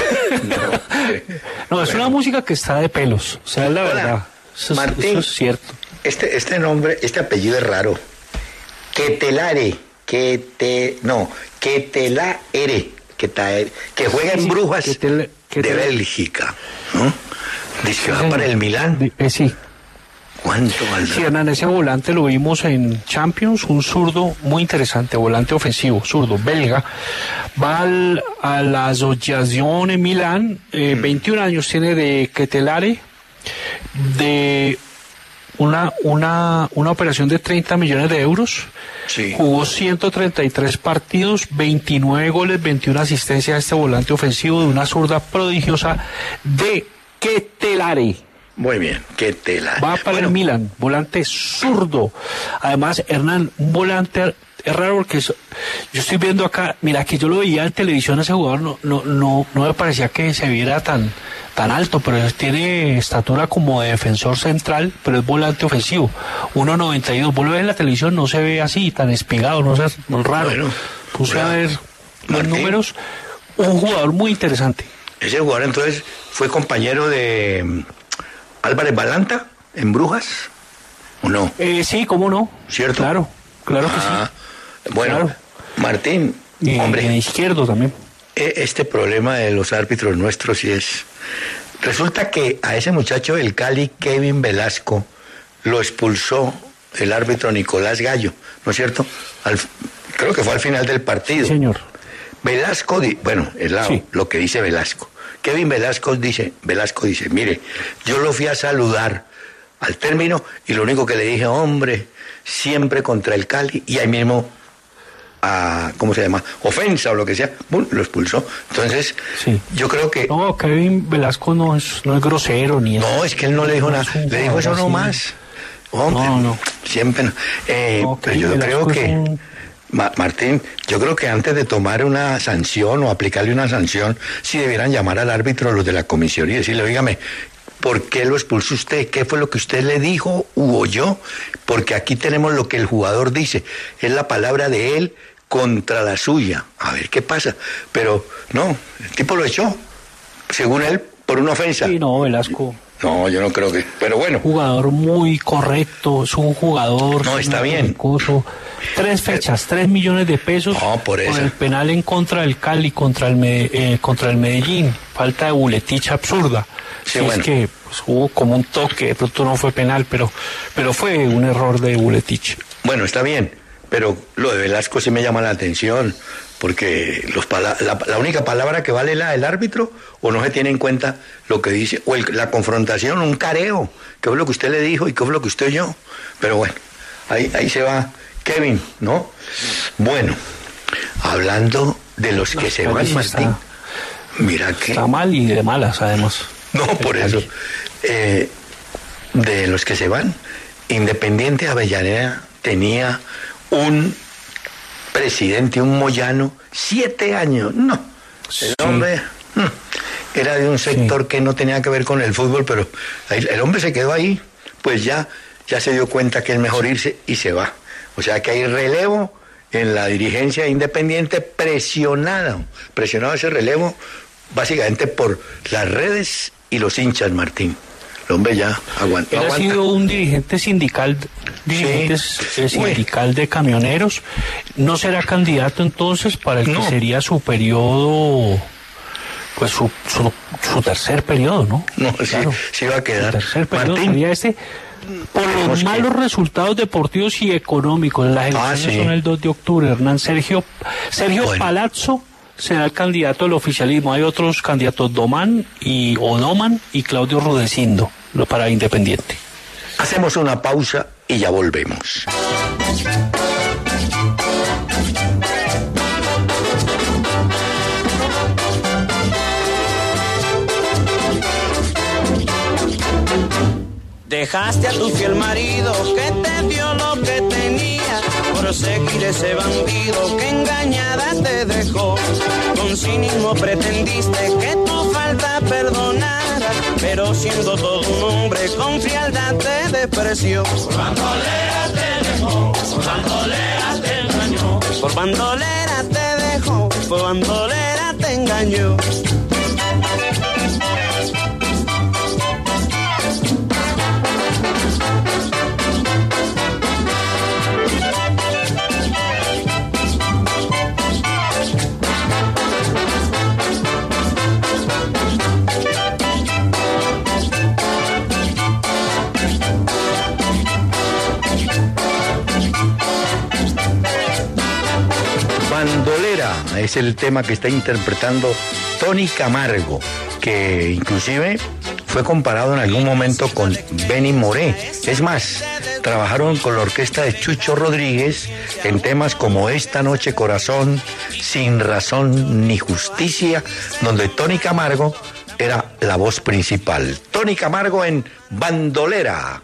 No, es una música que está de pelos, o sea, es la verdad. Martín, eso es cierto. Este nombre, este apellido es raro. Ketelare, que juega en Brujas de Bélgica, ¿no? Dice que va para el Milán. Sí. ¿Cuánto valdrá? Sí, Hernán, ese volante lo vimos en Champions, un zurdo muy interesante, volante ofensivo, zurdo, belga. Va a la Asociación en Milán, 21 años tiene de Ketelare, de una operación de 30 millones de euros. Sí. Jugó 133 partidos, 29 goles, 21 asistencias a este volante ofensivo de una zurda prodigiosa de Ketelare. Muy bien, Ketelare. Va para el Milan, volante zurdo. Además, Hernán, un volante, es raro porque yo estoy viendo acá, mira que yo lo veía en televisión a ese jugador, no me parecía que se viera tan tan alto, pero tiene estatura como de defensor central, pero es volante ofensivo. 1.92. Vos lo ves en la televisión, no se ve así, tan espigado, no sé, raro. Bueno, puse a ver los números. Un jugador muy interesante. Ese jugador entonces fue compañero de Álvarez Balanta en Brujas, ¿o no? Sí, cómo no. ¿Cierto? Claro que sí. Bueno, claro. Martín, hombre. En izquierdo también. Este problema de los árbitros nuestros sí es... Resulta que a ese muchacho del Cali, Kevin Velasco, lo expulsó el árbitro Nicolás Gallo, ¿no es cierto? Creo que fue al final del partido. Sí, señor. Velasco, lo que dice Velasco. Kevin Velasco dice, mire, yo lo fui a saludar al término y lo único que le dije, hombre, siempre contra el Cali, y ahí mismo, ¿cómo se llama? Ofensa o lo que sea, ¡bum!, lo expulsó. Entonces, sí. Yo creo que... No, Kevin Velasco no es grosero ni... No, es que él no le dijo nada, le dijo eso nomás. Hombre, no. Siempre no. Pero yo creo que... Martín, yo creo que antes de tomar una sanción o aplicarle una sanción, sí debieran llamar al árbitro, los de la comisión, y decirle, oígame, ¿por qué lo expulsó usted? ¿Qué fue lo que usted le dijo u oyó? Porque aquí tenemos lo que el jugador dice, es la palabra de él contra la suya. A ver qué pasa. Pero no, el tipo lo echó, según él, por una ofensa. Sí, no, Velasco. No, yo no creo que... Pero bueno. Jugador muy correcto, es un jugador... No, está bien. Ricoso. 3 fechas, 3 millones de pesos por el penal en contra del Cali, contra el Medellín. Falta de Buletich absurda. Sí, bueno. Es que pues, hubo como un toque, de pronto no fue penal, pero fue un error de Buletich. Bueno, está bien, pero lo de Velasco sí me llama la atención, porque la única palabra que vale es la del árbitro, o no se tiene en cuenta lo que dice, o la confrontación, un careo, que fue lo que usted le dijo y qué fue lo que usted oyó. Pero bueno, ahí se va Kevin, ¿no? Bueno, hablando de los que se van, Martín, mira que... Está mal y de malas, además. No, por eso. De los que se van, Independiente Avellaneda tenía un presidente, un Moyano, 7 años. No, el hombre era de un sector que no tenía que ver con el fútbol, pero el hombre se quedó ahí, pues ya se dio cuenta que es mejor irse y se va. O sea que hay relevo en la dirigencia Independiente, presionado ese relevo básicamente por las redes y los hinchas, Martín. El hombre ya aguanta. Él ha sido un dirigente sindical, sindical de camioneros. ¿No será candidato entonces para el que sería su periodo, pues su tercer periodo, no? No, claro, sí va a quedar. Su tercer periodo sería por los malos resultados deportivos y económicos. Las elecciones son el 2 de octubre. Hernán Sergio Palazzo será el candidato del oficialismo. Hay otros candidatos, Doman y Claudio Rudecindo, para Independiente. Hacemos una pausa y ya volvemos. Dejaste a tu fiel marido que te dio lo que tenía por seguir ese bandido que engañada te dejó. Con cinismo pretendiste que tu falta perdonara, pero siendo todo un hombre con frialdad te despreció. Por bandolera te dejó, por bandolera te engañó. Por bandolera te dejó, por bandolera te engañó. Bandolera es el tema que está interpretando Tony Camargo, que inclusive fue comparado en algún momento con Benny Moré. Es más, trabajaron con la orquesta de Chucho Rodríguez en temas como Esta Noche Corazón, Sin Razón ni Justicia, donde Tony Camargo era la voz principal. Tony Camargo en Bandolera.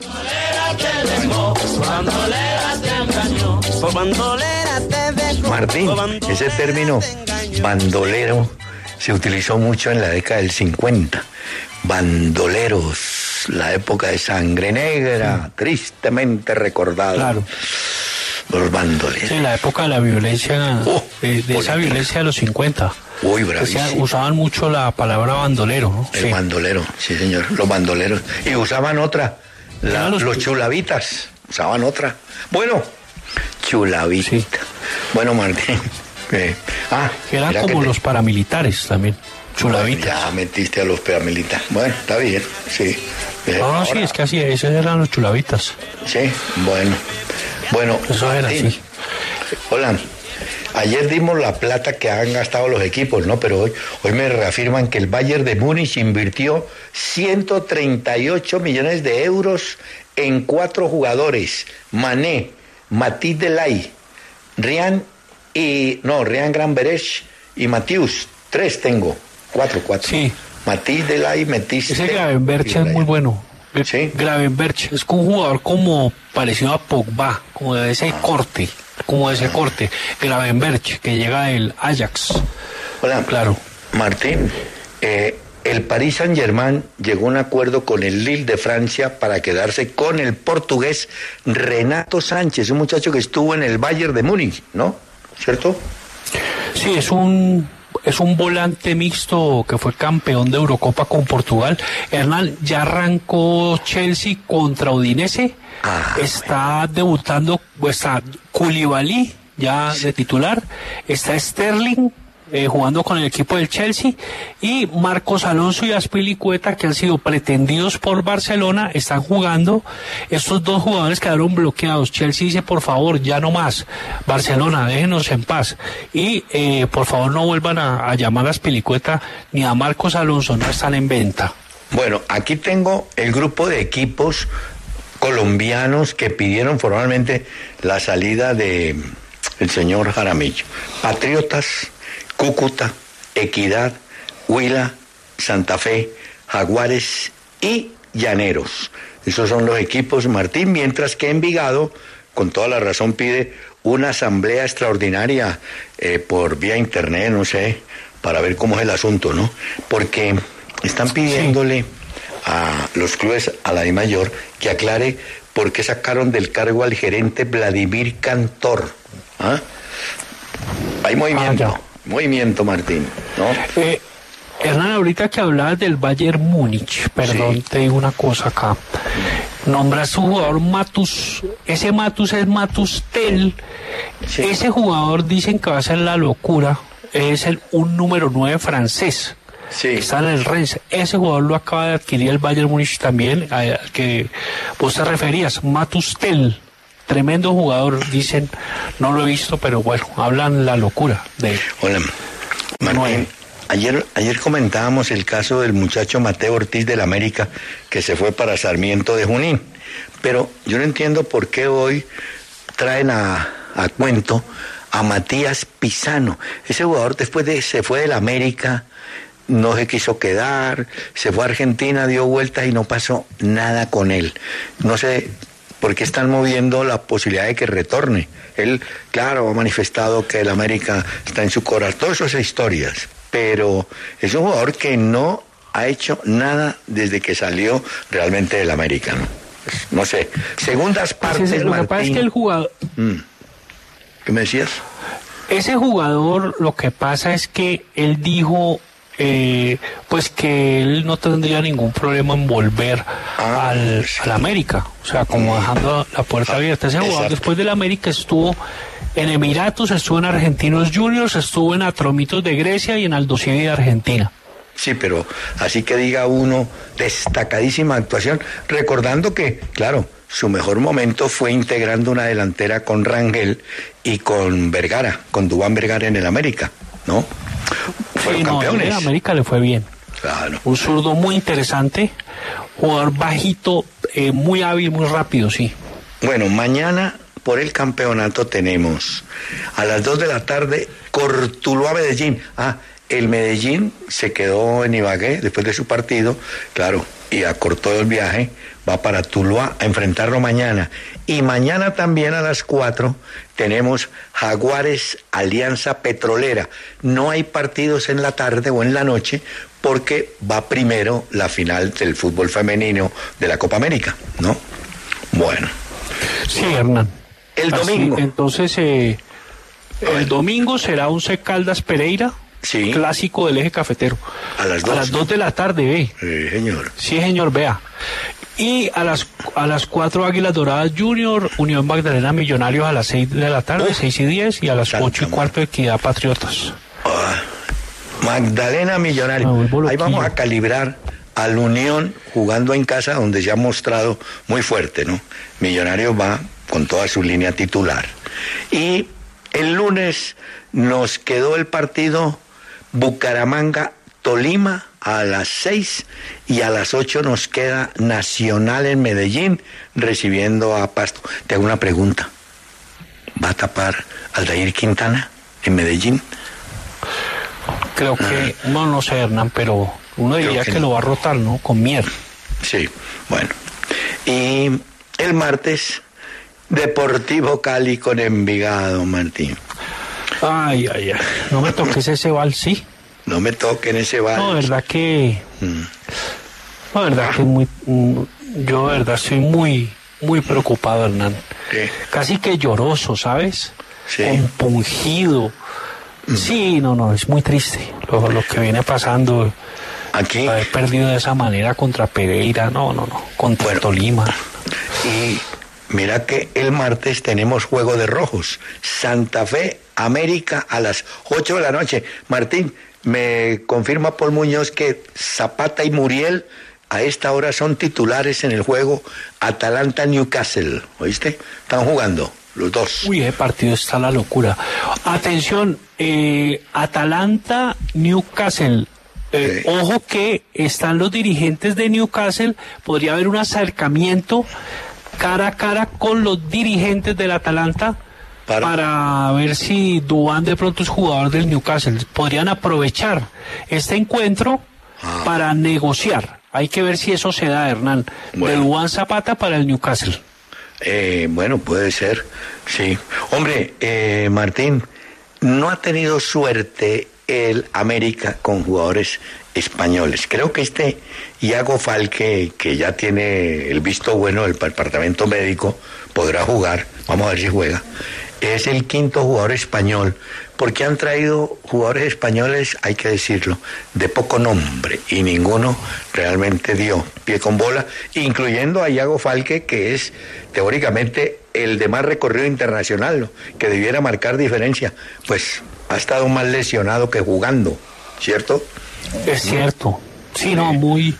Martín, ese término bandolero se utilizó mucho en la década del 50, bandoleros, la época de Sangre Negra, tristemente recordada. Claro. Los bandoleros. Sí, la época de la violencia, de esa violencia de los 50. Uy, bravísimo. Usaban mucho la palabra bandolero, ¿no? El bandolero, sí señor, los bandoleros. Y usaban otra, los chulavitas, usaban otra. Bueno, chulavita. Sí. Bueno, Martín. Que eran como los paramilitares también, chulavitas. Bueno, ya metiste a los paramilitares. Bueno, está bien, sí. No, sí, es que así, esos eran los chulavitas. Sí, bueno, eso era así. Hola, ayer dimos la plata que han gastado los equipos, ¿no? Pero hoy me reafirman que el Bayern de Múnich invirtió 138 millones de euros en 4 jugadores: Mané, Matthijs de Ligt, Ryan Gravenberch y Matthäus. 4. Sí. Matthijs de Ligt, ese Gravenberch es muy bueno. ¿Sí? Gravenberch es un jugador como parecido a Pogba, como de ese corte, Gravenberch, que llega del Ajax. Hola, claro. Martín, el Paris Saint-Germain llegó a un acuerdo con el Lille de Francia para quedarse con el portugués Renato Sánchez, un muchacho que estuvo en el Bayern de Múnich, ¿no? ¿Cierto? Sí, es un volante mixto que fue campeón de Eurocopa con Portugal. Hernán, ya arrancó Chelsea contra Udinese. Está debutando, está Koulibaly ya de titular. Está Sterling jugando con el equipo del Chelsea. Y Marcos Alonso y Azpilicueta, que han sido pretendidos por Barcelona, están jugando. Estos dos jugadores quedaron bloqueados. Chelsea dice, por favor, ya no más. Barcelona, déjenos en paz. Y por favor no vuelvan a llamar a Azpilicueta ni a Marcos Alonso, no están en venta. Bueno, aquí tengo el grupo de equipos colombianos que pidieron formalmente la salida de el señor Jaramillo. Patriotas, Cúcuta, Equidad, Huila, Santa Fe, Jaguares y Llaneros. Esos son los equipos, Martín, mientras que Envigado, con toda la razón, pide una asamblea extraordinaria por vía internet, no sé, para ver cómo es el asunto, ¿no? Porque están pidiéndole a los clubes, a la DIMAYOR, que aclare por qué sacaron del cargo al gerente Vladimir Cantor. Hay movimiento, Martín, ¿no? Hernán, ahorita que hablabas del Bayern Múnich, perdón, sí. Te digo una cosa acá. Nombras un jugador Matus, ese Matus es Matus Tel. Sí. Ese jugador dicen que va a ser la locura, es un número 9 francés. Sí. Está en el Rennes. Ese jugador lo acaba de adquirir el Bayern Múnich también, al que vos te referías, Matus Tel. Tremendo jugador, dicen, no lo he visto, pero bueno, hablan la locura de él. Hola, Martín. Ayer comentábamos el caso del muchacho Mateo Ortiz del América, que se fue para Sarmiento de Junín. Pero yo no entiendo por qué hoy traen a cuento a Matías Pisano. Ese jugador se fue del América, no se quiso quedar, se fue a Argentina, dio vueltas y no pasó nada con él. No sé por qué están moviendo la posibilidad de que retorne. Él, claro, ha manifestado que el América está en su corazón, todas esas historias. Pero es un jugador que no ha hecho nada desde que salió realmente del América, ¿no? No sé. Segundas partes, pues lo que pasa es que el jugador... ¿Qué me decías? Ese jugador, lo que pasa es que él dijo... pues que él no tendría ningún problema en volver al América, o sea, como dejando la puerta abierta. Ese jugador después del América estuvo en Emiratos, estuvo en Argentinos Juniors, estuvo en Atromitos de Grecia y en Aldosivi de Argentina. Sí, pero así que diga uno, destacadísima actuación, recordando que, claro, su mejor momento fue integrando una delantera con Rangel y con Vergara, con Duván Vergara en el América, ¿no? Fueron campeones. En América le fue bien. Claro. Un zurdo muy interesante, jugador bajito, muy hábil, muy rápido, sí. Bueno, mañana por el campeonato tenemos a las 2 de la tarde Cortuluá Medellín. El Medellín se quedó en Ibagué después de su partido, claro, y acortó el viaje, va para Tuluá a enfrentarlo mañana. Y mañana también a las 4 tenemos Jaguares Alianza Petrolera. No hay partidos en la tarde o en la noche porque va primero la final del fútbol femenino de la Copa América, ¿no? Bueno. Sí, Hernán. El domingo. Entonces, el domingo será Once Caldas Pereira, sí, clásico del eje cafetero. A las 2. A las 2 de la tarde, ve. Sí, señor. Sí, señor, vea. Y a las 4 Águilas Doradas Junior, Unión Magdalena Millonarios a las 6 de la tarde, 6:10, y a las 8:15 Equidad Patriotas. Magdalena Millonarios. Ahí vamos a calibrar al Unión jugando en casa, donde se ha mostrado muy fuerte, ¿no? Millonarios va con toda su línea titular. Y el lunes nos quedó el partido Bucaramanga-Tolima a las 6, y a las 8 nos queda Nacional en Medellín recibiendo a Pasto. Te hago una pregunta. ¿Va a tapar Aldair Quintana en Medellín? Creo que, no sé, Hernán, pero uno diría que lo va a rotar, ¿no? Con Mier. Sí, bueno. Y el martes, Deportivo Cali con Envigado, Martín. Ay. No me toques ese vals, sí. No me toquen ese vals. No, verdad que... No, verdad que muy... yo, verdad, estoy muy preocupado, Hernán. Sí. Casi que lloroso, ¿sabes? Sí. Compungido. Sí, no, es muy triste lo que viene pasando. Aquí. Haber perdido de esa manera contra Pereira, no, contra Tolima. Y mira que el martes tenemos juego de rojos. Santa Fe, América a las 8 de la noche. Martín, me confirma Paul Muñoz que Zapata y Muriel a esta hora son titulares en el juego Atalanta-Newcastle. ¿Oíste? Están jugando los dos. Uy, ese partido está la locura. Atención, Atalanta-Newcastle. Sí. Ojo que están los dirigentes de Newcastle, podría haber un acercamiento cara a cara con los dirigentes del Atalanta para ver si Duván de pronto es jugador del Newcastle. Podrían aprovechar este encuentro para negociar. Hay que ver si eso se da, Hernán. Bueno. De Duván Zapata para el Newcastle. Bueno, puede ser, sí. Hombre, Martín, no ha tenido suerte el América con jugadores españoles. Creo que Iago Falque, que ya tiene el visto bueno del departamento médico, podrá jugar. Vamos a ver si juega. Es el quinto jugador español, porque han traído jugadores españoles, hay que decirlo, de poco nombre, y ninguno realmente dio pie con bola, incluyendo a Iago Falque, que es teóricamente el de más recorrido internacional, ¿no? Que debiera marcar diferencia. Pues ha estado más lesionado que jugando, ¿cierto? Es cierto. Sí, no,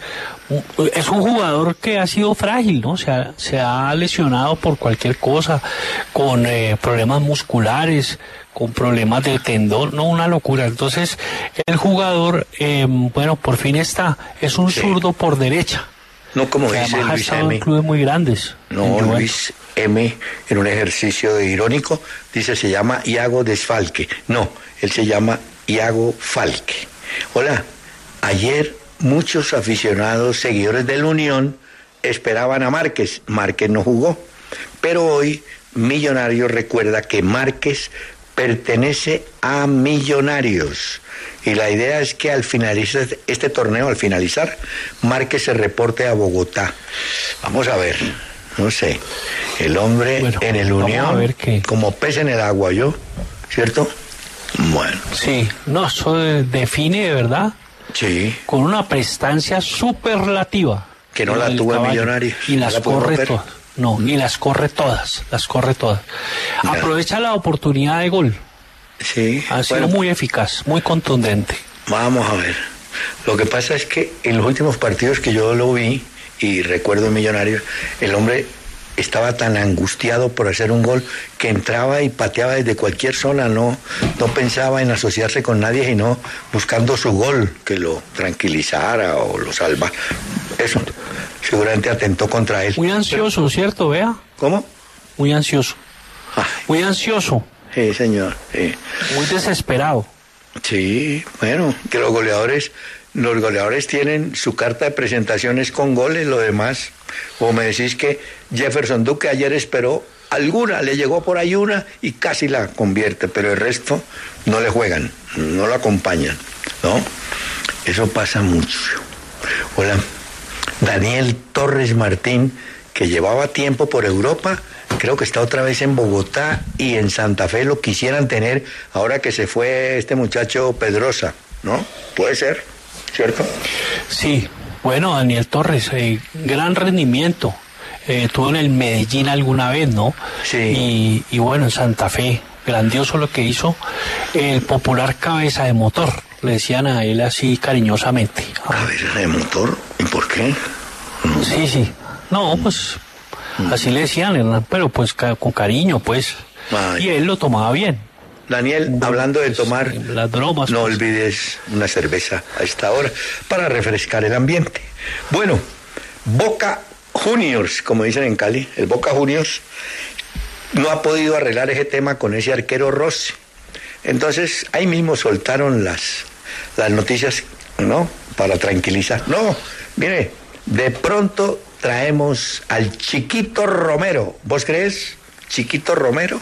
es un jugador que ha sido frágil, ¿no? Se ha lesionado por cualquier cosa, con problemas musculares, con problemas de tendón, no, una locura. Entonces, el jugador, por fin es un zurdo por derecha. No como dice Luis Luis M. M. En clubes muy grandes. No, Luis M. en un ejercicio irónico dice se llama Iago Desfalque. No, él se llama Iago Falque. Hola, ayer muchos aficionados, seguidores del Unión, esperaban a Márquez. Márquez no jugó. Pero hoy Millonarios recuerda que Márquez pertenece a Millonarios. Y la idea es que al finalizar este torneo, Márquez se reporte a Bogotá. Vamos a ver, no sé. El hombre en el Unión, como pez en el agua, ¿cierto? Bueno. Sí, no, eso define de verdad. Sí. Con una prestancia superlativa. Que no la tuvo el Millonario. Y las corre todas. No, y las corre todas. Aprovecha la oportunidad de gol. Sí. Ha sido muy eficaz, muy contundente. Vamos a ver. Lo que pasa es que en los últimos partidos que yo lo vi, y recuerdo en Millonarios, el hombre estaba tan angustiado por hacer un gol que entraba y pateaba desde cualquier zona, no pensaba en asociarse con nadie, sino buscando su gol, que lo tranquilizara o lo salvara. Eso, seguramente atentó contra él. Muy ansioso, ¿cierto, Bea? ¿Cómo? Muy ansioso. Muy ansioso. Sí, señor. Sí. Muy desesperado. Sí, bueno, que los goleadores tienen su carta de presentaciones con goles, lo demás. O me decís que Jefferson Duque ayer esperó alguna, le llegó por ahí una y casi la convierte, pero el resto no le juegan, no lo acompañan, ¿no? Eso pasa mucho. Hola, Daniel Torres Martín, que llevaba tiempo por Europa, creo que está otra vez en Bogotá y en Santa Fe lo quisieran tener ahora que se fue este muchacho Pedrosa, ¿no? Puede ser, ¿cierto? Sí, bueno, Daniel Torres, gran rendimiento. Estuvo en el Medellín alguna vez, ¿no? Sí. Y bueno, en Santa Fe, grandioso lo que hizo el popular cabeza de motor, le decían a él así cariñosamente. ¿Cabeza de motor? ¿Y por qué? Sí. No, pues así le decían, Hernán, pero pues con cariño, pues. Ay. Y él lo tomaba bien. Daniel, Bueno, hablando de pues, tomar, las bromas, no pues. olvides una cerveza a esta hora para refrescar el ambiente. Bueno, Boca Juniors, como dicen en Cali, el Boca Juniors no ha podido arreglar ese tema con ese arquero Rossi. Entonces, ahí mismo soltaron las noticias, ¿no? Para tranquilizar. No, mire, de pronto traemos al Chiquito Romero. ¿Vos crees? Chiquito Romero.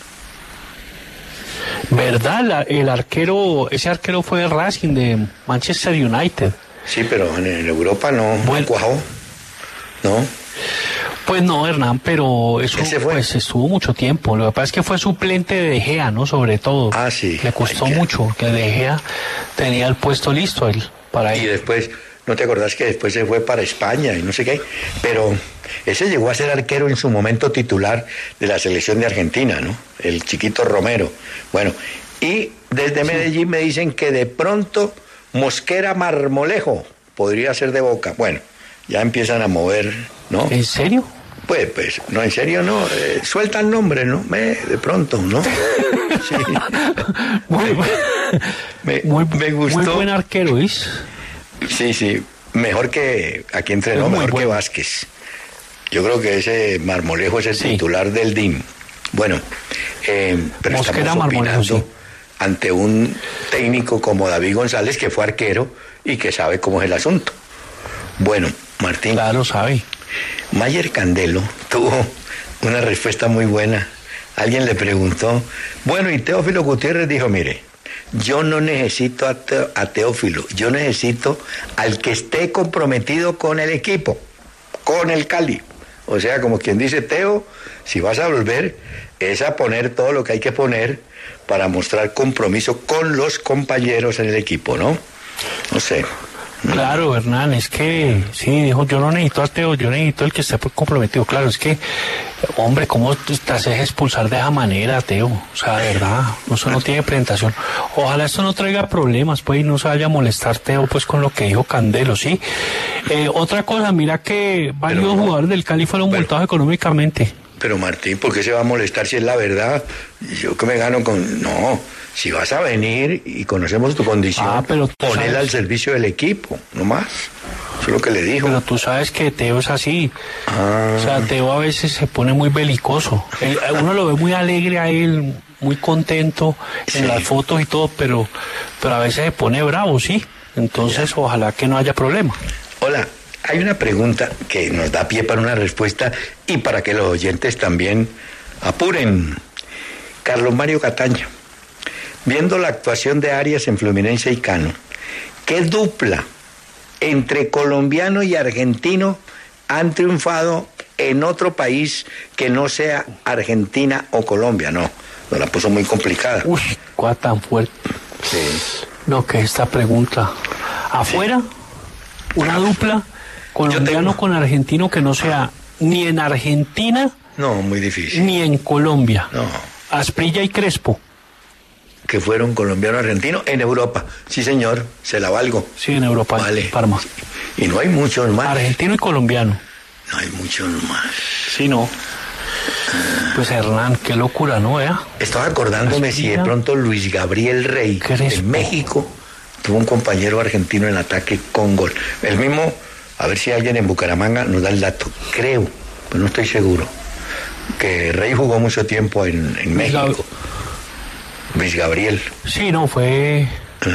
¿Verdad? Ese arquero fue de Racing, de Manchester United. Sí, pero en Europa no cuajó, ¿no? Pues no, Hernán, pero eso ¿Ese fue? pues estuvo mucho tiempo. Lo que pasa es que fue suplente de Gea, ¿no? Sobre todo. Ah, sí. Le costó mucho, que de Gea tenía el puesto listo él para Y ir. después, ¿no te acordás que después se fue para España y no sé qué? Pero ese llegó a ser arquero en su momento titular de la selección de Argentina, ¿no? El Chiquito Romero. Bueno, y desde Medellín me dicen que de pronto Mosquera Marmolejo podría ser de Boca. Bueno, ya empiezan a mover, ¿no? ¿En serio? Pues, no, en serio, no. Sueltan nombre, ¿no? De pronto, ¿no? Sí. Me gustó. Muy buen arquero, ¿es? Sí. Mejor que, aquí entrenó, mejor que Vázquez. Yo creo que ese Marmolejo es el titular del DIM. Bueno, pero Mosquera estamos Marmolejo, opinando ante un técnico como David González, que fue arquero y que sabe cómo es el asunto. Bueno, Martín. Claro, sabe. Mayer Candelo tuvo una respuesta muy buena. Alguien le preguntó, bueno, y Teófilo Gutiérrez dijo, mire, yo no necesito a Teófilo, yo necesito al que esté comprometido con el equipo, con el Cali. O sea, como quien dice, Teo, si vas a volver, es a poner todo lo que hay que poner para mostrar compromiso con los compañeros en el equipo, ¿no? No sé. Claro, Hernán, es que, sí, dijo, yo no necesito a Teo, yo necesito el que esté comprometido. Claro, es que, hombre, ¿cómo te haces expulsar de esa manera, Teo? O sea, de verdad, eso no tiene presentación. Ojalá esto no traiga problemas, pues, y no se vaya a molestar Teo, pues, con lo que dijo Candelo, ¿sí? Otra cosa, mira que varios jugadores del Cali fueron multados económicamente. Pero Martín, ¿por qué se va a molestar si es la verdad? Yo que me gano con... No, si vas a venir y conocemos tu condición, pero ponela al servicio del equipo, no más. Eso es lo que le dijo. Pero tú sabes que Teo es así. O sea, Teo a veces se pone muy belicoso. Uno lo ve muy alegre a él, muy contento en las fotos y todo, pero a veces se pone bravo, ¿sí? Entonces, ojalá que no haya problema. Hola. Hay una pregunta que nos da pie para una respuesta y para que los oyentes también apuren. Carlos Mario Cataño, viendo la actuación de Arias en Fluminense y Cano, ¿qué dupla entre colombiano y argentino han triunfado en otro país que no sea Argentina o Colombia? No, nos la puso muy complicada. Uy, ¿cuál tan fuerte? Sí. No, que esta pregunta. ¿Afuera? ¿Una dupla? Colombiano con argentino que no sea ni en Argentina, no, muy difícil, ni en Colombia. No. Asprilla y Crespo. Que fueron colombiano-argentino en Europa. Sí, señor, se la valgo. Sí, en Europa, vale. Parma. Y no hay muchos más. Argentino y colombiano. No hay muchos más. Sí, no. Pues Hernán, qué locura, ¿no? Estaba acordándome si de pronto Luis Gabriel Rey, Crespo. en México, tuvo un compañero argentino en ataque con gol. El mismo... A ver si alguien en Bucaramanga nos da el dato. Creo, pero no estoy seguro, que Rey jugó mucho tiempo en México. Luis Gabriel. Sí, no, fue...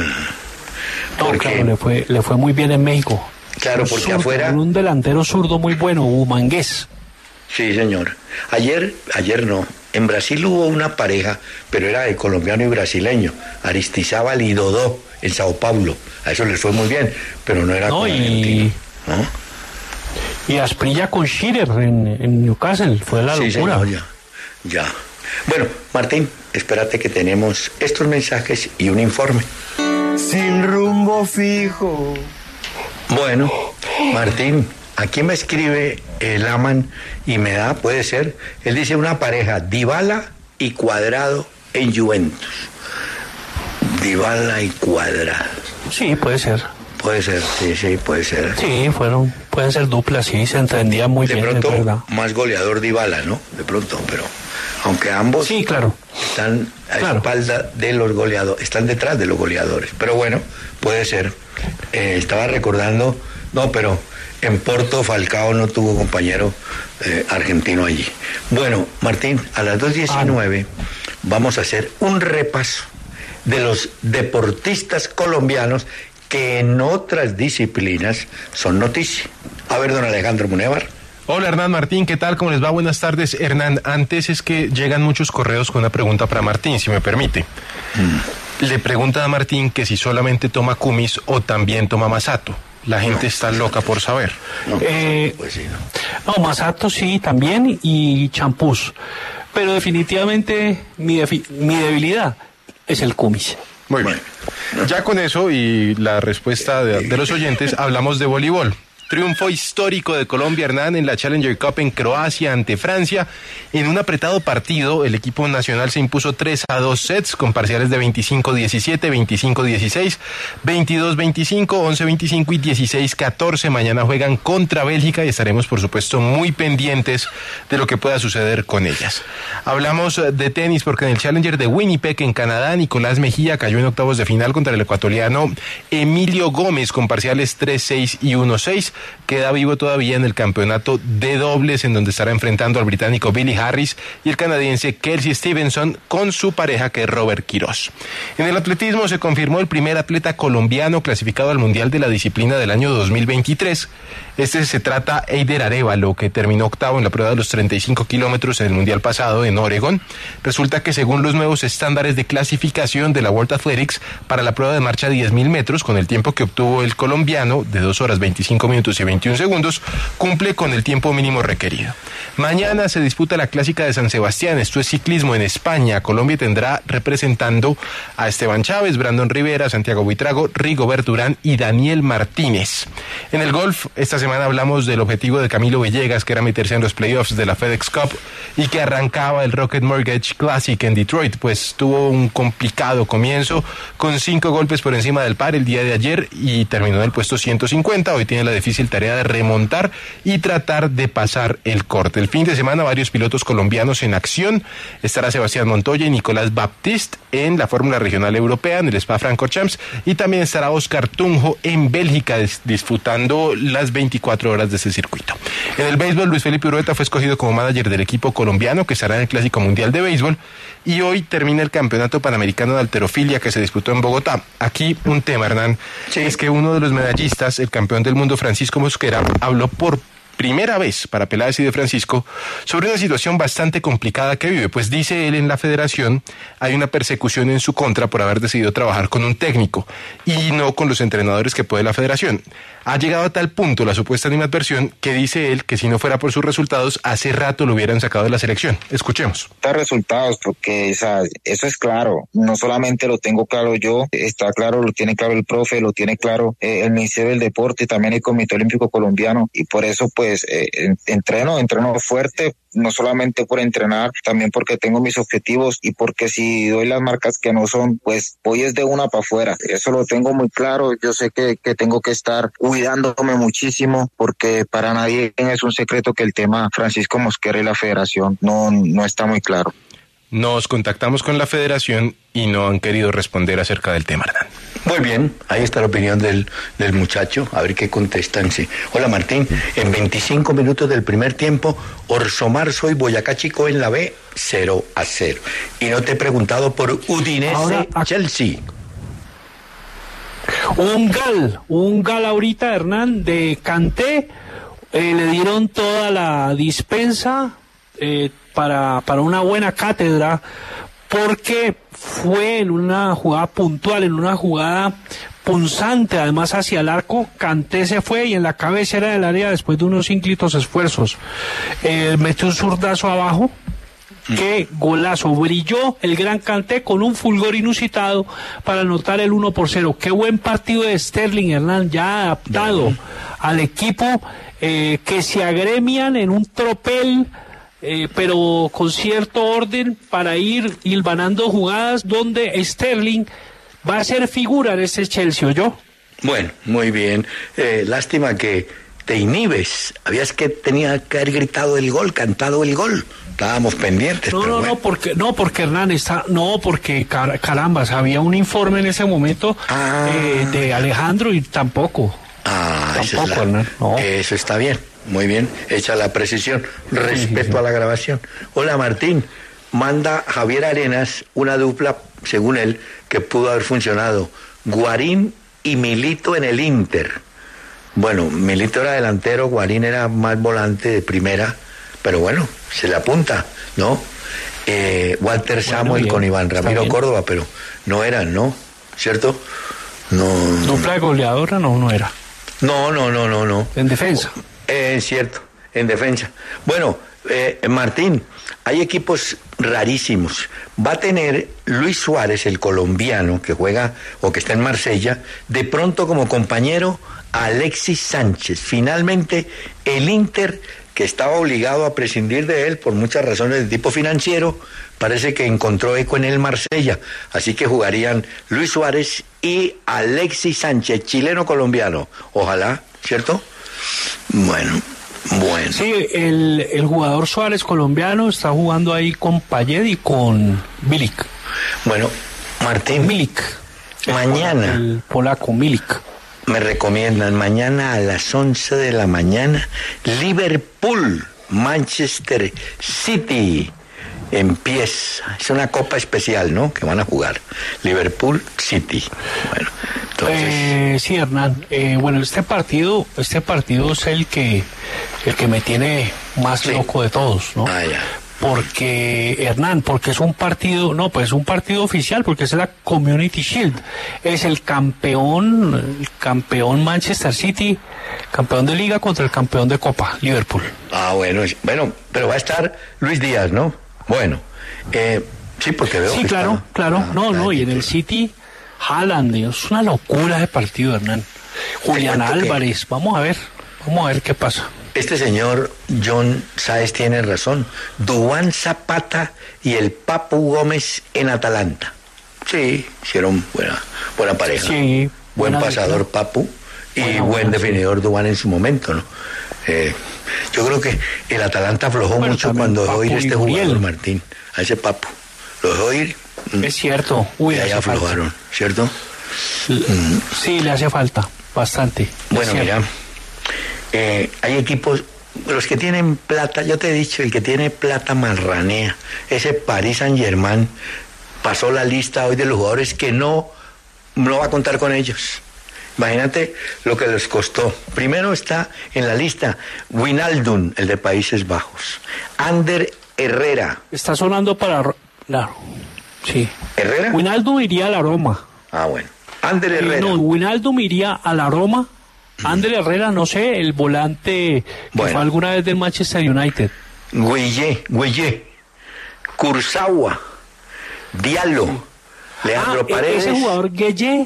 No, claro, le fue muy bien en México. Claro, porque zurdo, afuera... Un delantero zurdo muy bueno, Humangués. Sí, señor. Ayer no, En Brasil hubo una pareja, pero era de colombiano y brasileño, Aristizábal y Dodó, en Sao Paulo. A eso les fue muy bien, pero no era con argentino, ¿no? Y Asprilla con Shearer en Newcastle, fue la locura. Señor, ya. Bueno, Martín, espérate que tenemos estos mensajes y un informe. Sin rumbo fijo. Bueno, Martín, aquí me escribe el Aman y me da, puede ser, él dice una pareja, Dybala y Cuadrado en Juventus. Dybala y Cuadrado. Sí, puede ser. Puede ser, sí, puede ser. Sí, pueden ser duplas, sí, se entendía muy bien, de pronto, de verdad. más goleador Dybala, ¿no? De pronto, pero aunque ambos sí, claro, están a espalda de los goleadores, están detrás de los goleadores. Pero bueno, puede ser. Estaba recordando, no, pero en Porto Falcao no tuvo compañero argentino allí. Bueno, Martín, a las 2:19 vamos a hacer un repaso de los deportistas colombianos que en otras disciplinas son noticia. A ver, don Alejandro Munévar. Hola, Hernán Martín, ¿qué tal? ¿Cómo les va? Buenas tardes. Hernán, antes es que llegan muchos correos con una pregunta para Martín, si me permite. Le pregunta a Martín que si solamente toma Kumis o también toma Masato. La gente está loca por saber. Pues sí, no, Masato sí, también, y champús. Pero definitivamente mi debilidad es el Kumis. Muy bien. Ya con eso y la respuesta de los oyentes, hablamos de voleibol. Triunfo histórico de Colombia, Hernán, en la Challenger Cup en Croacia ante Francia. En un apretado partido, el equipo nacional se impuso 3-2 sets con parciales de 25-17, 25-16, 22-25, 11-25 y 16-14. Mañana juegan contra Bélgica y estaremos, por supuesto, muy pendientes de lo que pueda suceder con ellas. Hablamos de tenis porque en el Challenger de Winnipeg, en Canadá, Nicolás Mejía cayó en octavos de final contra el ecuatoriano Emilio Gómez con parciales 3-6 y 1-6. Queda vivo todavía en el campeonato de dobles, en donde estará enfrentando al británico Billy Harris y el canadiense Kelsey Stevenson con su pareja, que es Robert Quirós. En el atletismo se confirmó el primer atleta colombiano clasificado al Mundial de la disciplina del año 2023. Se trata Eider Arévalo, que terminó octavo en la prueba de los 35 kilómetros en el Mundial pasado en Oregón. Resulta que según los nuevos estándares de clasificación de la World Athletics para la prueba de marcha 10.000 metros, con el tiempo que obtuvo el colombiano de 2 horas 25 minutos y 21 segundos, cumple con el tiempo mínimo requerido. Mañana se disputa la Clásica de San Sebastián, esto es ciclismo en España. Colombia tendrá representando a Esteban Chávez, Brandon Rivera, Santiago Buitrago, Rigoberto Urán y Daniel Martínez. En el golf, esta semana hablamos del objetivo de Camilo Villegas, que era meterse en los playoffs de la FedEx Cup y que arrancaba el Rocket Mortgage Classic en Detroit, pues tuvo un complicado comienzo con 5 golpes por encima del par el día de ayer y terminó en el puesto 150. Hoy tiene la difícil tarea de remontar y tratar de pasar el corte. El fin de semana varios pilotos colombianos en acción. Estará Sebastián Montoya y Nicolás Baptiste en la Fórmula Regional Europea, en el Spa-Francorchamps, y también estará Oscar Tunjo en Bélgica disputando las 24 horas de ese circuito. En el béisbol, Luis Felipe Urueta fue escogido como manager del equipo colombiano que estará en el Clásico Mundial de Béisbol, y hoy termina el Campeonato Panamericano de Halterofilia que se disputó en Bogotá. Aquí un tema, Hernán, es que uno de los medallistas, el campeón del mundo Francisco Mosquera, habló por primera vez para Peláez y de Francisco sobre una situación bastante complicada que vive, pues dice él, en la federación hay una persecución en su contra por haber decidido trabajar con un técnico y no con los entrenadores que puede la federación. Ha llegado a tal punto la supuesta animadversión que dice él que si no fuera por sus resultados, hace rato lo hubieran sacado de la selección. Escuchemos. Resultados, porque eso es claro, no solamente lo tengo claro yo, está claro, lo tiene claro el profe, lo tiene claro el Ministerio del Deporte, también el Comité Olímpico Colombiano, y por eso pues entreno fuerte, no solamente por entrenar, también porque tengo mis objetivos y porque si doy las marcas que no son, pues voy es de una para afuera. Eso lo tengo muy claro. Yo sé que tengo que estar cuidándome muchísimo, porque para nadie es un secreto que el tema Francisco Mosquera y la federación no está muy claro. Nos contactamos con la federación y no han querido responder acerca del tema, Hernán. Muy bien, ahí está la opinión del muchacho, a ver qué contestan. Sí. Hola Martín, en 25 minutos del primer tiempo, Orso Marzo y Boyacá Chico en la B, 0-0. Y no te he preguntado por Udinese ahora, Chelsea. Un gal ahorita, Hernán, de Kanté, le dieron toda la dispensa para una buena cátedra, porque fue en una jugada puntual, en una jugada punzante, además hacia el arco. Kanté se fue y en la cabecera del área, después de unos ínclitos esfuerzos, metió un zurdazo abajo. Qué golazo, brilló el gran Kanté con un fulgor inusitado para anotar el 1-0. Qué buen partido de Sterling, Hernán, ya adaptado al equipo, que se agremian en un tropel, pero con cierto orden, para ir hilvanando jugadas donde Sterling va a ser figura en este Chelsea, ¿oyó? Bueno, muy bien. Lástima que te inhibes. Tenía que haber gritado el gol, cantado el gol. Estábamos pendientes. No, porque Hernán carambas, había un informe en ese momento de Alejandro y tampoco. Hernán. No. Eso está bien, muy bien, hecha la precisión. Respeto a la grabación. Hola, Martín. Manda Javier Arenas una dupla, según él, que pudo haber funcionado. Guarín y Milito en el Inter. Bueno, Milito era delantero, Guarín era más volante de primera, pero bueno, se le apunta, ¿no? Walter Samuel con Iván Ramiro Córdoba, pero no eran, ¿no? ¿Cierto? No. Dupla de goleadora no era. No. En defensa. Cierto, en defensa. Bueno, Martín, hay equipos rarísimos. Va a tener Luis Suárez, el colombiano, que juega o que está en Marsella, de pronto como compañero a Alexis Sánchez. Finalmente, el Inter, que estaba obligado a prescindir de él por muchas razones de tipo financiero, parece que encontró eco en el Marsella. Así que jugarían Luis Suárez y Alexis Sánchez, chileno-colombiano. Ojalá, ¿cierto? Bueno. Sí, el jugador Suárez colombiano está jugando ahí con Payet y con Milik. Bueno, Martín. Milik. Mañana. El polaco Milik. Me recomiendan mañana a las 11 de la mañana, Liverpool, Manchester City. Empieza. Es una copa especial, ¿no? Que van a jugar. Liverpool City. Bueno, entonces. Sí, Hernán. Bueno, este partido es el que me tiene más loco de todos, ¿no? Ya. Porque, Hernán, es un partido, un partido oficial, porque es la Community Shield. Es el campeón Manchester City, campeón de liga contra el campeón de copa, Liverpool. Bueno, pero va a estar Luis Díaz, ¿no? Bueno, sí, porque veo. Sí, claro. Y en el City, Haaland, es una locura de partido, Hernán. Julián Álvarez, vamos a ver qué pasa. Este señor John Sáez tiene razón. Duván Zapata y el Papu Gómez en Atalanta. Sí, hicieron buena pareja. Sí, buen pasador Papu y buen definidor Duván en su momento, ¿no? Yo creo que el Atalanta aflojó mucho cuando dejó ir este jugador, Martín, a ese Papu. Lo dejó ir. Es cierto. Y ahí aflojaron, ¿cierto? Sí, le hace falta bastante. Bueno, mira. Hay equipos, los que tienen plata, yo te he dicho, el que tiene plata marranea. Ese Paris Saint-Germain pasó la lista hoy de los jugadores que no va a contar con ellos. Imagínate lo que les costó. Primero está en la lista Wijnaldum, el de Países Bajos. Ander Herrera. Está sonando para... Claro, sí. ¿Herrera? Wijnaldum iría a la Roma. Bueno. Ander Herrera. Wijnaldum iría a la Roma. Ander Herrera, no sé, el volante que fue alguna vez del Manchester United. Gueye, Kurzawa, Diallo, Leandro Paredes. Ese jugador Gueye.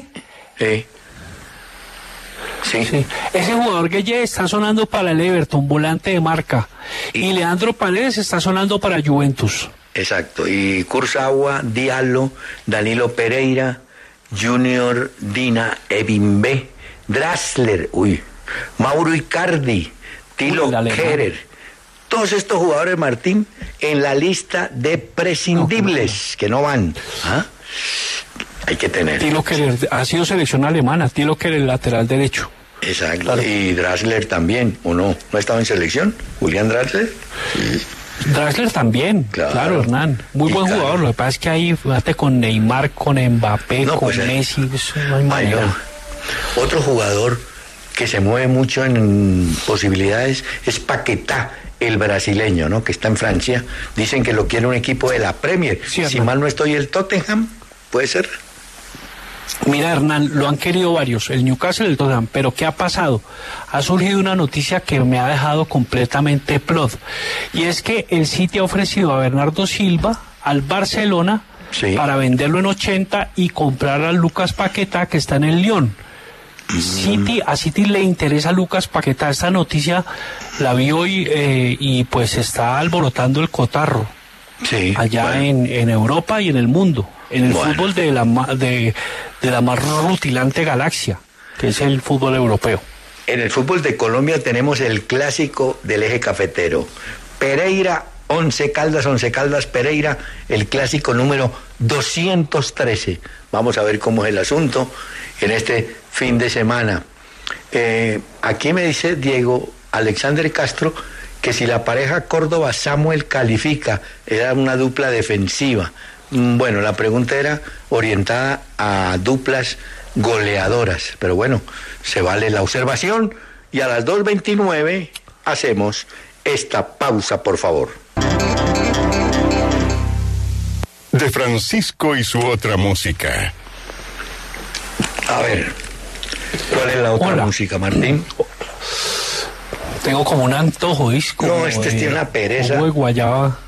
Sí. Ese jugador Gueye está sonando para el Everton, volante de marca. Y Leandro Paredes está sonando para Juventus. Exacto. Y Kurzawa, Diallo, Danilo Pereira, Junior Dina Ebimbe, Draxler, Mauro Icardi, Tilo Kehrer, todos estos jugadores, Martín, en la lista de prescindibles que no van. Hay que tener. Tilo Kehrer ha sido selección alemana, Tilo Kehrer, lateral derecho. Exacto. Claro. Y Draxler también, ¿o no? ¿No ha estado en selección? ¿Julián Draxler? Sí. Draxler también, claro, Hernán. Muy buen jugador. Lo que pasa es que ahí, fíjate, con Neymar, con Mbappé, con Messi, eso no hay manera. Otro jugador que se mueve mucho en posibilidades es Paquetá, el brasileño, ¿no? Que está en Francia. Dicen que lo quiere un equipo de la Premier. Sí, si mal no estoy, el Tottenham, ¿puede ser? Mira, Hernán, lo han querido varios, el Newcastle y el Tottenham, pero ¿qué ha pasado? Ha surgido una noticia que me ha dejado completamente plot, y es que el City ha ofrecido a Bernardo Silva al Barcelona para venderlo en 80 y comprar a Lucas Paquetá, que está en el Lyon. A City le interesa a Lucas Paquetá. Esta noticia la vi hoy y pues está alborotando el cotarro allá en Europa y en el mundo, en el fútbol de la más rutilante galaxia, que es el fútbol europeo. En el fútbol de Colombia tenemos el clásico del eje cafetero. Pereira, Once Caldas Pereira, el clásico número 213. Vamos a ver cómo es el asunto en este fin de semana. Aquí me dice Diego Alexander Castro que si la pareja Córdoba-Samuel califica, era una dupla defensiva. Bueno, la pregunta era orientada a duplas goleadoras, pero bueno, se vale la observación, y a las 2:29 hacemos esta pausa, por favor. De Francisco y su otra música. A ver, ¿cuál es la otra música, Martín? Tengo como un antojo, ¿viste? No, tiene una pereza. Jugo de guayaba.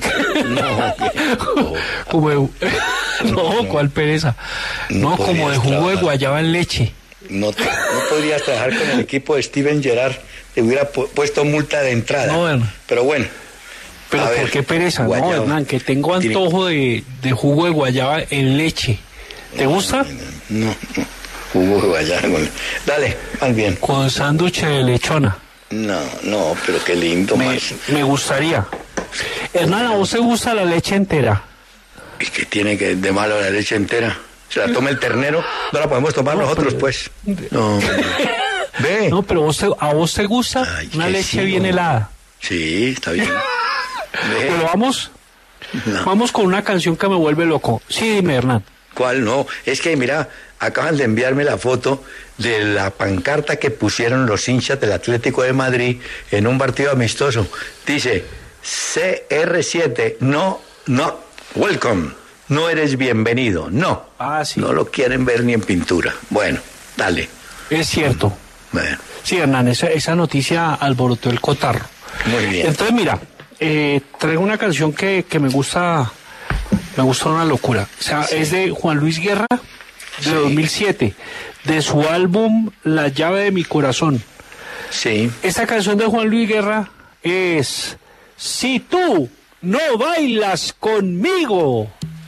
No, ¿cuál pereza? No, como de jugo de guayaba en leche. No podrías trabajar con el equipo de Steven Gerrard. Te hubiera puesto multa de entrada. No, pero bueno. Pero ¿por qué pereza? Guayaba. No, Hernán, que tengo antojo de jugo de guayaba en leche. ¿Te gusta? No. Jugo de guayaba. Dale, más bien. Con sándwich de lechona. No, pero qué lindo. Me gustaría. Hernán, ¿a vos te gusta la leche entera? ¿Y qué tiene que de malo la leche entera? Se la toma el ternero, no la podemos tomar nosotros, pues. No. Ve. No, pero ¿a vos te gusta una leche bien helada? Sí, está bien. Pero vamos con una canción que me vuelve loco. Sí, dime, Hernán. ¿Cuál? No, es que mira, acaban de enviarme la foto de la pancarta que pusieron los hinchas del Atlético de Madrid en un partido amistoso. Dice, CR7, no, welcome, no eres bienvenido, no. Sí. No lo quieren ver ni en pintura. Bueno, dale. Es cierto. Bueno. Sí, Hernán, esa noticia alborotó el cotarro. Muy bien. Entonces, mira, traigo una canción que me gusta una locura. O sea, es de Juan Luis Guerra, de 2007, de su álbum La llave de mi corazón. Sí. Esta canción de Juan Luis Guerra es Si tú no bailas conmigo.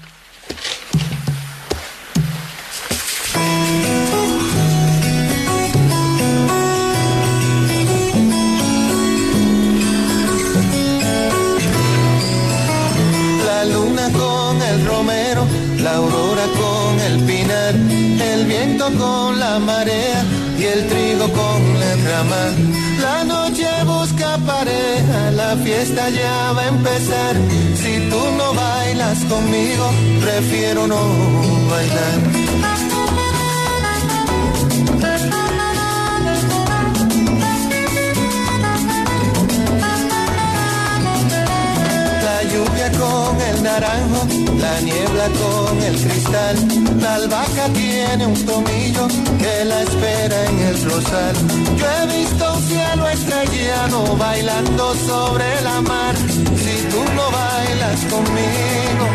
La luna con el romero, la aurora con el pinar, el viento con la marea y el trigo con la rama. La noche busca pareja, la fiesta ya va a empezar. Si tú no bailas conmigo, prefiero no bailar. La lluvia con el naranjo, la niebla con el cristal. La albahaca tiene un tomillo que la espera en el rosal. Yo he visto un cielo estrellado bailando sobre la mar. Si tú no bailas conmigo.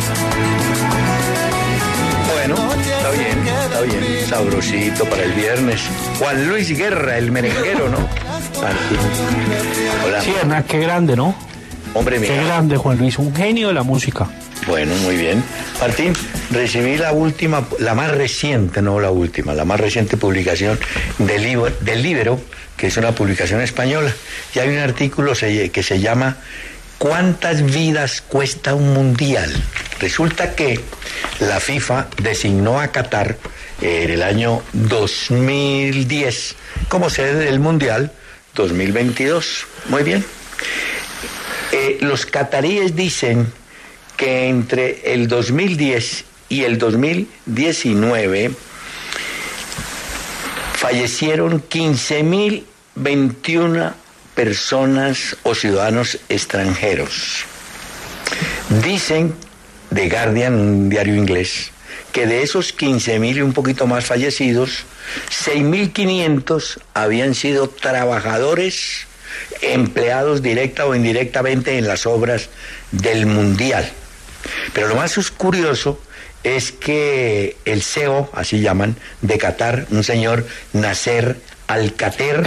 Bueno, está bien, sabrosito para el viernes. Juan Luis Guerra, el merenguero, ¿no? Hola. Sí, Hernán, qué grande, ¿no? Hombre, mira. Qué grande, Juan Luis, un genio de la música. Bueno, muy bien. Martín, recibí la más reciente publicación del Libero, que es una publicación española, y hay un artículo que se llama ¿Cuántas vidas cuesta un mundial? Resulta que la FIFA designó a Qatar en el año 2010 como sede del Mundial 2022. Muy bien. Los cataríes dicen que entre el 2010 y el 2019 fallecieron 15.021 personas o ciudadanos extranjeros. Dicen The Guardian, un diario inglés, que de esos 15.000 y un poquito más fallecidos, 6.500 habían sido trabajadores empleados directa o indirectamente en las obras del Mundial. Pero lo más curioso es que el CEO, así llaman, de Qatar, un señor Nasser Al-Khater.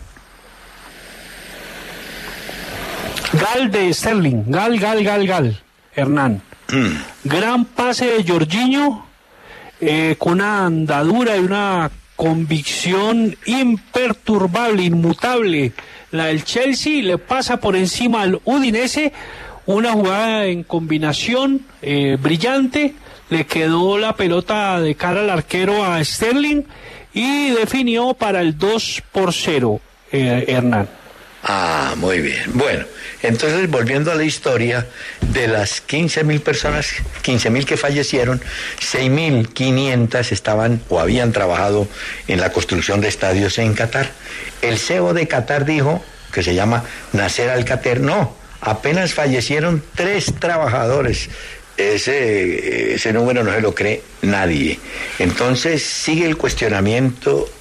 Gal de Sterling, Gal, Hernán. Gran pase de Jorginho, con una andadura y una convicción imperturbable, inmutable. La del Chelsea le pasa por encima al Udinese, una jugada en combinación brillante, le quedó la pelota de cara al arquero a Sterling y definió para el 2-0, Hernán. Ah, muy bien. Bueno, entonces volviendo a la historia, de las 15.000 personas, 15.000 que fallecieron, 6.500 estaban o habían trabajado en la construcción de estadios en Qatar. El CEO de Qatar dijo, que se llama Nasser Al-Khater, no, apenas fallecieron 3 trabajadores. Ese número no se lo cree nadie. Entonces sigue el cuestionamiento,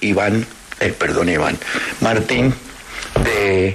Martín, de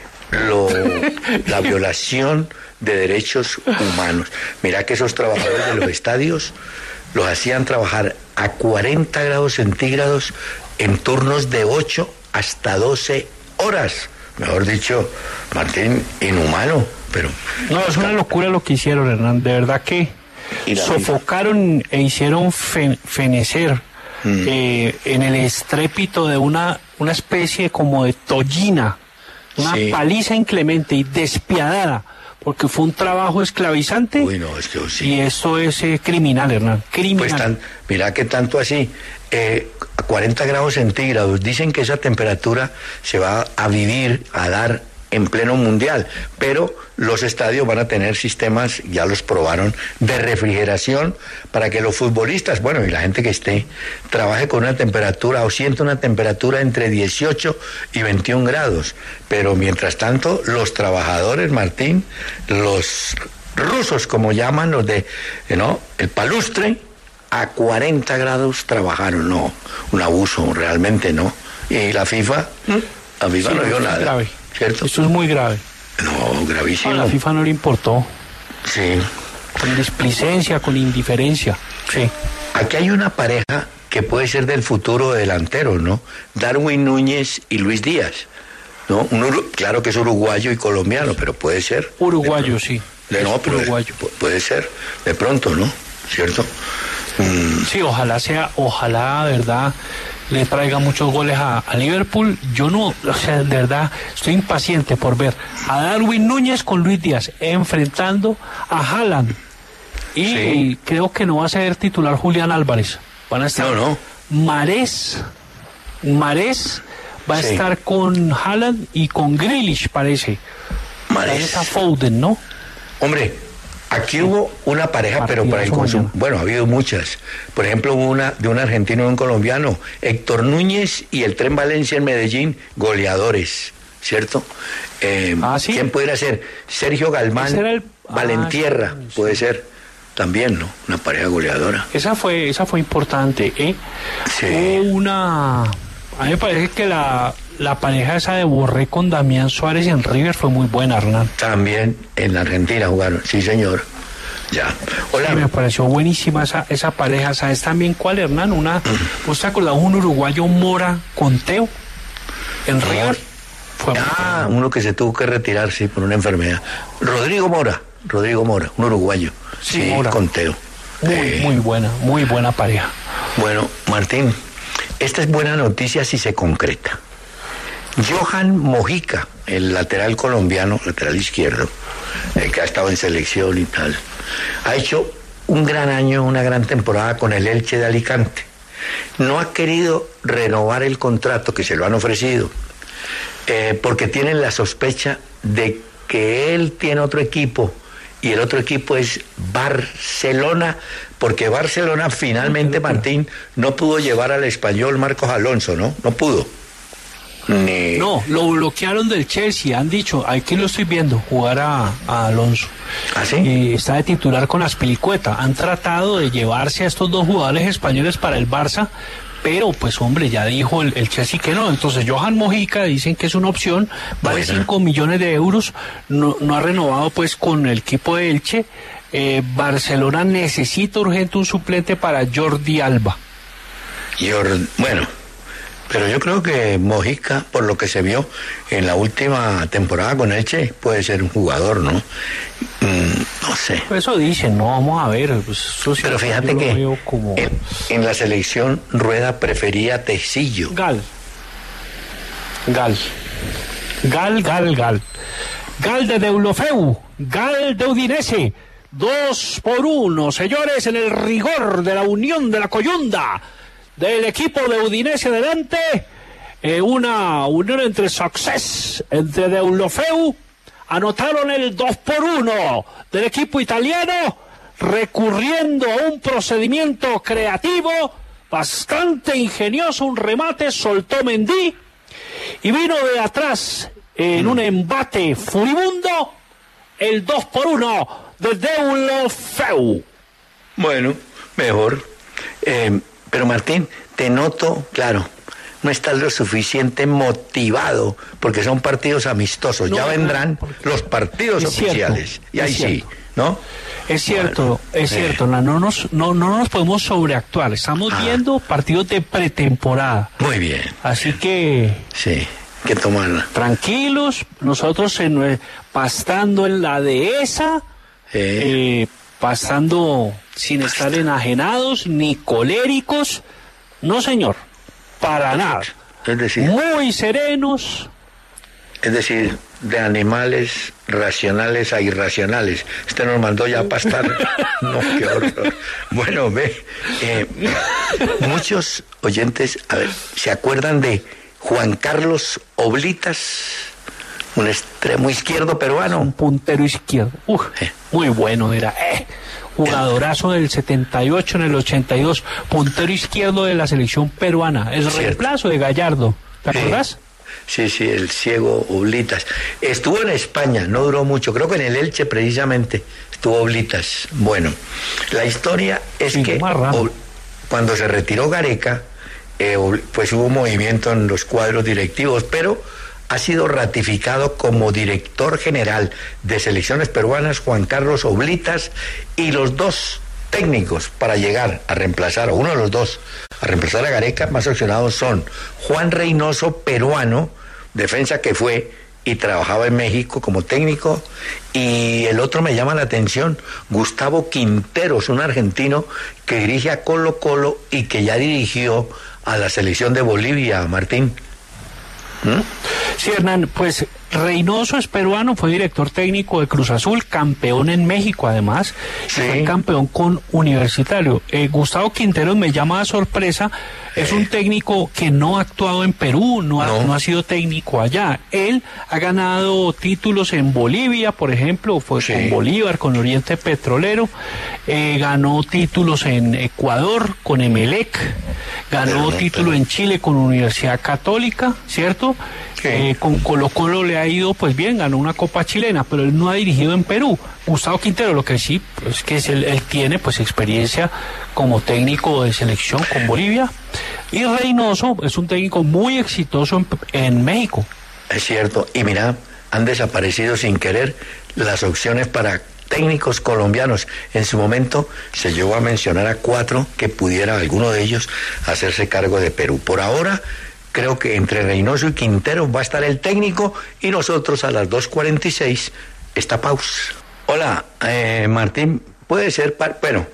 la violación de derechos humanos. Mira que esos trabajadores de los estadios los hacían trabajar a 40 grados centígrados en turnos de 8 hasta 12 horas. Mejor dicho, Martín, inhumano, pero... No, es una locura lo que hicieron, Hernán. De verdad que sofocaron e hicieron fenecer en el estrépito de una especie como de tollina, una paliza inclemente y despiadada, porque fue un trabajo esclavizante. Uy, no, es que sí. Y eso es criminal, Hernán, criminal. Pues mira que tanto así, a 40 grados centígrados, dicen que esa temperatura se va a vivir, a dar en pleno mundial, pero los estadios van a tener sistemas, ya los probaron, de refrigeración para que los futbolistas, bueno, y la gente que esté, trabaje con una temperatura o sienta una temperatura entre 18 y 21 grados. Pero mientras tanto, los trabajadores, Martín, los rusos, como llaman, los de, el palustre, a 40 grados trabajaron. No, un abuso, realmente no. Y la FIFA no dio nada. Grave. ¿Cierto? Esto es muy grave. No, gravísimo. A la FIFA no le importó. Sí. Con displicencia, con indiferencia. Sí. Aquí hay una pareja que puede ser del futuro delantero, ¿no? Darwin Núñez y Luis Díaz, ¿no? Claro que es uruguayo y colombiano, pero puede ser. Uruguayo, sí. No, pero uruguayo. Puede ser, de pronto, ¿no? ¿Cierto? Sí, ojalá, verdad, le traiga muchos goles a Liverpool. Yo no, de verdad, estoy impaciente por ver a Darwin Núñez con Luis Díaz enfrentando a Haaland. Y creo que no va a ser titular Julián Álvarez. Van a estar Marés va a estar con Haaland y con Grealish, parece. Marés a Foden, ¿no? Hombre, aquí hubo una pareja, pero para el consumo. Bueno, ha habido muchas. Por ejemplo, hubo una de un argentino y un colombiano, Héctor Núñez y el Tren Valencia en Medellín, goleadores, ¿cierto? ¿sí? ¿Quién pudiera ser? Sergio Galván, Valentierra, puede ser también, ¿no? Una pareja goleadora. Esa fue importante, ¿eh? Sí. A mí me parece que la pareja esa de Borré con Damián Suárez en River fue muy buena, Hernán. También en la Argentina jugaron, sí señor. Ya. Hola. Sí, me pareció buenísima esa pareja. ¿Sabes también cuál, Hernán? ¿Vos te acordás un uruguayo Mora con Teo en River? Uno que se tuvo que retirar, sí, por una enfermedad. Rodrigo Mora, un uruguayo. Sí, Mora. Con Teo. Muy buena pareja. Bueno, Martín, esta es buena noticia si se concreta. Johan Mojica, el lateral colombiano, lateral izquierdo, el que ha estado en selección y tal, ha hecho un gran año, una gran temporada con el Elche de Alicante. No ha querido renovar el contrato que se lo han ofrecido, porque tienen la sospecha de que él tiene otro equipo y el otro equipo es Barcelona, porque Barcelona finalmente, Martín, no pudo llevar al español Marcos Alonso, ¿no? No pudo. No, lo bloquearon del Chelsea, han dicho, aquí lo estoy viendo, jugar a Alonso. ¿Ah, sí? Está de titular con Azpilicueta. Han tratado de llevarse a estos dos jugadores españoles para el Barça, pero pues hombre, ya dijo el Chelsea que no. Entonces Johan Mojica dicen que es una opción, vale 5 millones de euros, no ha renovado pues con el equipo de Elche. Barcelona necesita urgente un suplente para Jordi Alba. Bueno, pero yo creo que Mojica, por lo que se vio en la última temporada con Elche, puede ser un jugador, ¿no? No sé. Eso dicen, no, vamos a ver. Pues, pero fíjate que como... en la selección Rueda prefería a Tecillo. Gal de Deulofeu, Gal de Udinese. 2-1, señores, en el rigor de la unión de la coyunda del equipo de Udinese delante. Una unión entre Success, entre Deulofeu. Anotaron el 2-1 del equipo italiano, recurriendo a un procedimiento creativo, bastante ingenioso, un remate, soltó Mendy y vino de atrás en un embate furibundo el 2-1 de Deulofeu. Bueno, mejor. Pero Martín, te noto, claro, no estás lo suficiente motivado, porque son partidos amistosos. No, ya vendrán los partidos oficiales. Y ahí sí, ¿no? Es cierto, es cierto. No nos podemos sobreactuar. Estamos viendo partidos de pretemporada. Muy bien. Así que... Sí, que tomarla. Tranquilos, nosotros pastando en la dehesa, pasando sin estar enajenados ni coléricos. No, señor, para nada. Es decir, muy serenos. Es decir, de animales racionales a irracionales. Usted nos mandó ya a pastar. No, qué horror. Bueno, muchos oyentes, a ver, ¿se acuerdan de Juan Carlos Oblitas? Un extremo izquierdo peruano. Un puntero izquierdo. Muy bueno era. Jugadorazo del 78 en el 82. Puntero izquierdo de la selección peruana. Es reemplazo de Gallardo. ¿Te acuerdas? Sí, el ciego Oblitas. Estuvo en España, no duró mucho. Creo que en el Elche precisamente estuvo Oblitas. Bueno, la historia es que cuando se retiró Gareca, pues hubo movimiento en los cuadros directivos, pero ha sido ratificado como director general de selecciones peruanas Juan Carlos Oblitas, y los dos técnicos para llegar a reemplazar, o uno de los dos, a reemplazar a Gareca, más opcionados son Juan Reynoso, peruano, defensa que fue y trabajaba en México como técnico, y el otro me llama la atención, Gustavo Quinteros, un argentino que dirige a Colo-Colo y que ya dirigió a la selección de Bolivia, Martín. Sí, Hernán, pues Reynoso es peruano, fue director técnico de Cruz Azul, campeón en México además, fue campeón con Universitario. Gustavo Quinteros me llama a sorpresa, es un técnico que no ha actuado en Perú, no ha sido técnico allá. Él ha ganado títulos en Bolivia, por ejemplo, fue con Bolívar, con Oriente Petrolero, ganó títulos en Ecuador con Emelec, ganó título en Chile con Universidad Católica, ¿cierto? Con Colo-Colo le ha ido pues bien, ganó una Copa Chilena, pero él no ha dirigido en Perú. Gustavo Quintero, lo que sí es que él tiene pues experiencia como técnico de selección con Bolivia, y Reynoso es un técnico muy exitoso en México. Es cierto, y mira, han desaparecido sin querer las opciones para técnicos colombianos. En su momento se llegó a mencionar a 4 que pudiera alguno de ellos hacerse cargo de Perú. Por ahora creo que entre Reynoso y Quintero va a estar el técnico, y nosotros a las 2:46 esta pausa. Hola, Martín, puede ser, bueno,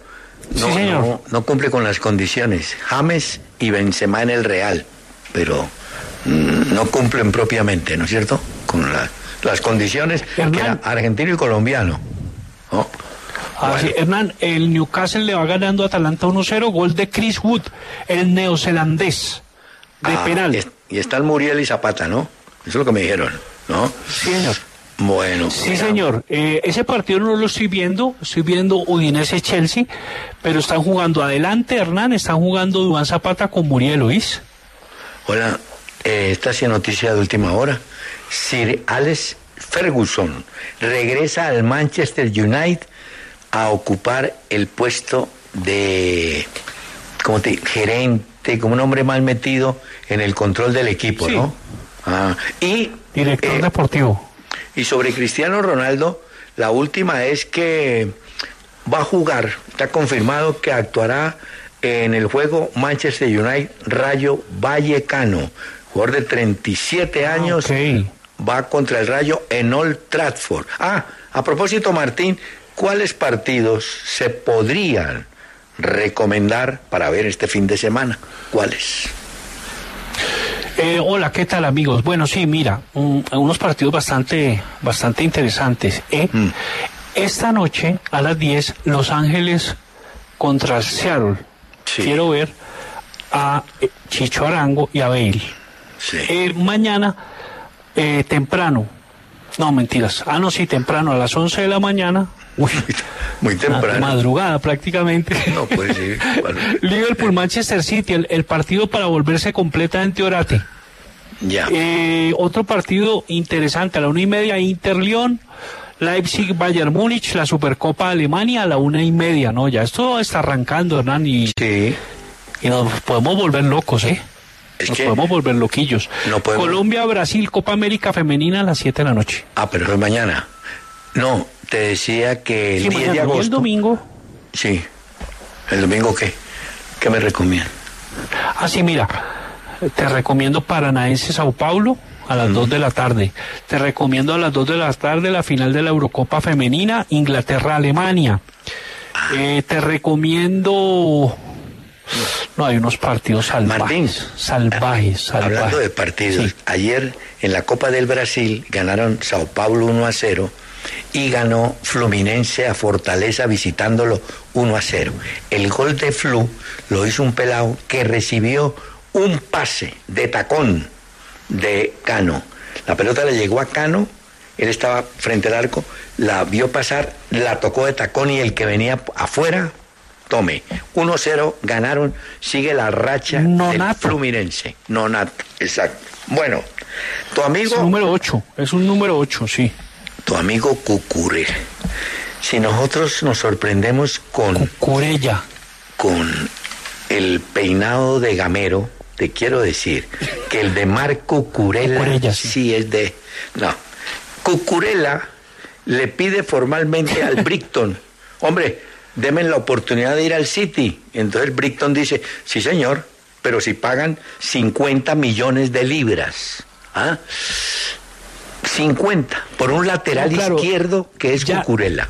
no cumple con las condiciones. James y Benzema en el Real, pero no cumplen propiamente, ¿no es cierto? Con las condiciones, Hernán, que era argentino y colombiano. ¿No? Bueno. Hernán, el Newcastle le va ganando a Atalanta 1-0, gol de Chris Wood, el neozelandés. De penal. Y están Muriel y Zapata, ¿no? Eso es lo que me dijeron, ¿no? Sí, señor. Bueno. Sí, señor. Ese partido no lo estoy viendo Udinese-Chelsea, pero están jugando adelante, Hernán, están jugando Duván Zapata con Muriel, ¿oís? Hola, esta sí es noticia de última hora. Sir Alex Ferguson regresa al Manchester United a ocupar el puesto de gerente, como un hombre mal metido en el control del equipo, sí. ¿No? Y director deportivo. Y sobre Cristiano Ronaldo, la última es que va a jugar, está confirmado que actuará en el juego Manchester United Rayo Vallecano, jugador de 37 años, va contra el Rayo en Old Trafford. A propósito, Martín, ¿cuáles partidos se podrían recomendar para ver este fin de semana? ¿Cuáles? Hola, ¿qué tal, amigos? Bueno, sí, mira, unos partidos bastante interesantes. Esta noche, a las 10, Los Ángeles contra Seattle. Sí. Quiero ver a Chicho Arango y a Bale. Sí. Mañana, temprano. No, mentiras. Sí, temprano, a las 11 de la mañana. Uy, muy temprano. Madrugada prácticamente. No, pues sí. Bueno. Liverpool, Manchester City, el partido para volverse completamente orate. Ya. Otro partido interesante, a la 1:30, Inter-León, Leipzig, Bayern Múnich, la Supercopa de Alemania a la 1:30, ¿no? Ya esto está arrancando, Hernán, y nos podemos volver locos, podemos volver loquillos. No podemos... Colombia, Brasil, Copa América Femenina a las 7 de la noche. Pero es mañana. No, te decía que el 10 de agosto... ¿Y el domingo? Sí. ¿El domingo qué? ¿Qué me recomiendan? Sí, mira, te recomiendo Paranaense Sao Paulo a las 2 de la tarde. Te recomiendo a las 2 de la tarde la final de la Eurocopa Femenina, Inglaterra-Alemania. Te recomiendo... No, hay unos partidos salvajes. Martín, salvajes. Hablando de partidos, ayer en la Copa del Brasil ganaron Sao Paulo 1-0 y ganó Fluminense a Fortaleza visitándolo 1-0. El gol de Flu lo hizo un pelado que recibió un pase de tacón de Cano. La pelota le llegó a Cano, él estaba frente al arco, la vio pasar, la tocó de tacón y el que venía afuera, tome. 1-0, ganaron, sigue la racha del Fluminense. Nonato, exacto. Bueno, tu amigo... Es un número 8, sí. Tu amigo Cucurella. Si nosotros nos sorprendemos con... Cucurella. Con el peinado de Gamero, te quiero decir que el de Marco Cucurella sí es de... No. Cucurella le pide formalmente al Brighton, hombre, denme la oportunidad de ir al City. Entonces el Brighton dice, sí señor, pero si pagan 50 millones de libras. 50 por un lateral izquierdo que es Cucurella.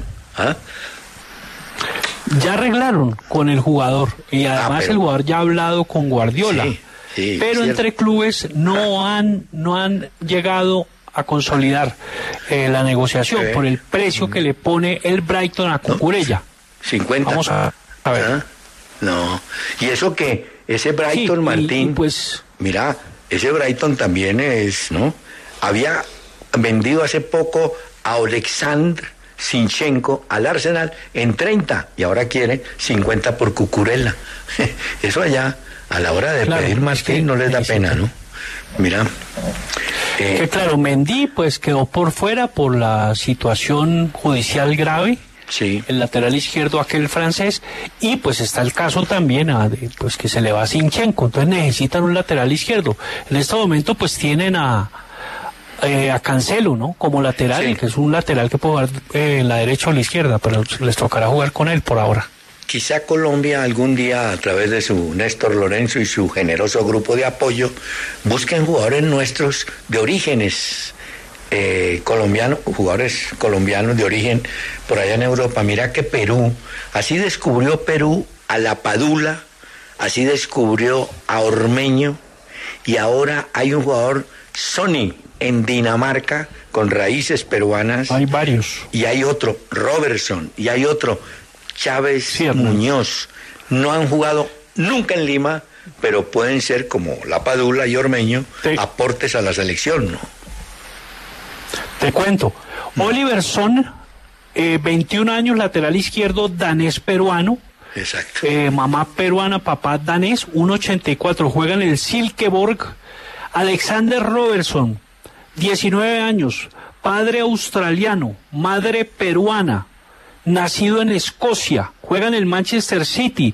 Ya arreglaron con el jugador y además el jugador ya ha hablado con Guardiola. Sí, pero entre clubes no han llegado a consolidar la negociación por el precio que le pone el Brighton a Cucurella. 50. Vamos a ver. No. Y eso que ese Brighton, Martín, pues mira, ese Brighton también es, ¿no? Había vendido hace poco a Oleksandr Zinchenko al Arsenal en 30 y ahora quiere 50 por Cucurella. Eso allá, a la hora de pedir más que no les da pena, ¿no? Mira. Que claro, Mendy pues quedó por fuera por la situación judicial grave. Sí. El lateral izquierdo, aquel francés, y pues está el caso también pues que se le va a Zinchenko, entonces necesitan un lateral izquierdo. En este momento pues tienen a Cancelo, ¿no? Como lateral, que es un lateral que puede jugar en la derecha o la izquierda, pero les tocará jugar con él por ahora. Quizá Colombia algún día, a través de su Néstor Lorenzo y su generoso grupo de apoyo, busquen jugadores nuestros de orígenes colombianos, jugadores colombianos de origen por allá en Europa. Mira que Perú, así descubrió Perú a La Padula, así descubrió a Ormeño, y ahora hay un jugador, Sonny, en Dinamarca, con raíces peruanas. Hay varios. Y hay otro, Robertson, y hay otro, Chávez Muñoz. No han jugado nunca en Lima, pero pueden ser, como La Padula y Ormeño, aportes a la selección, ¿no? Te cuento. Oliver Son, 21 años, lateral izquierdo, danés peruano. Exacto. Mamá peruana, papá danés, 1.84, juega en el Silkeborg Alexander Robertson, 19 años, padre australiano, madre peruana, nacido en Escocia, juega en el Manchester City,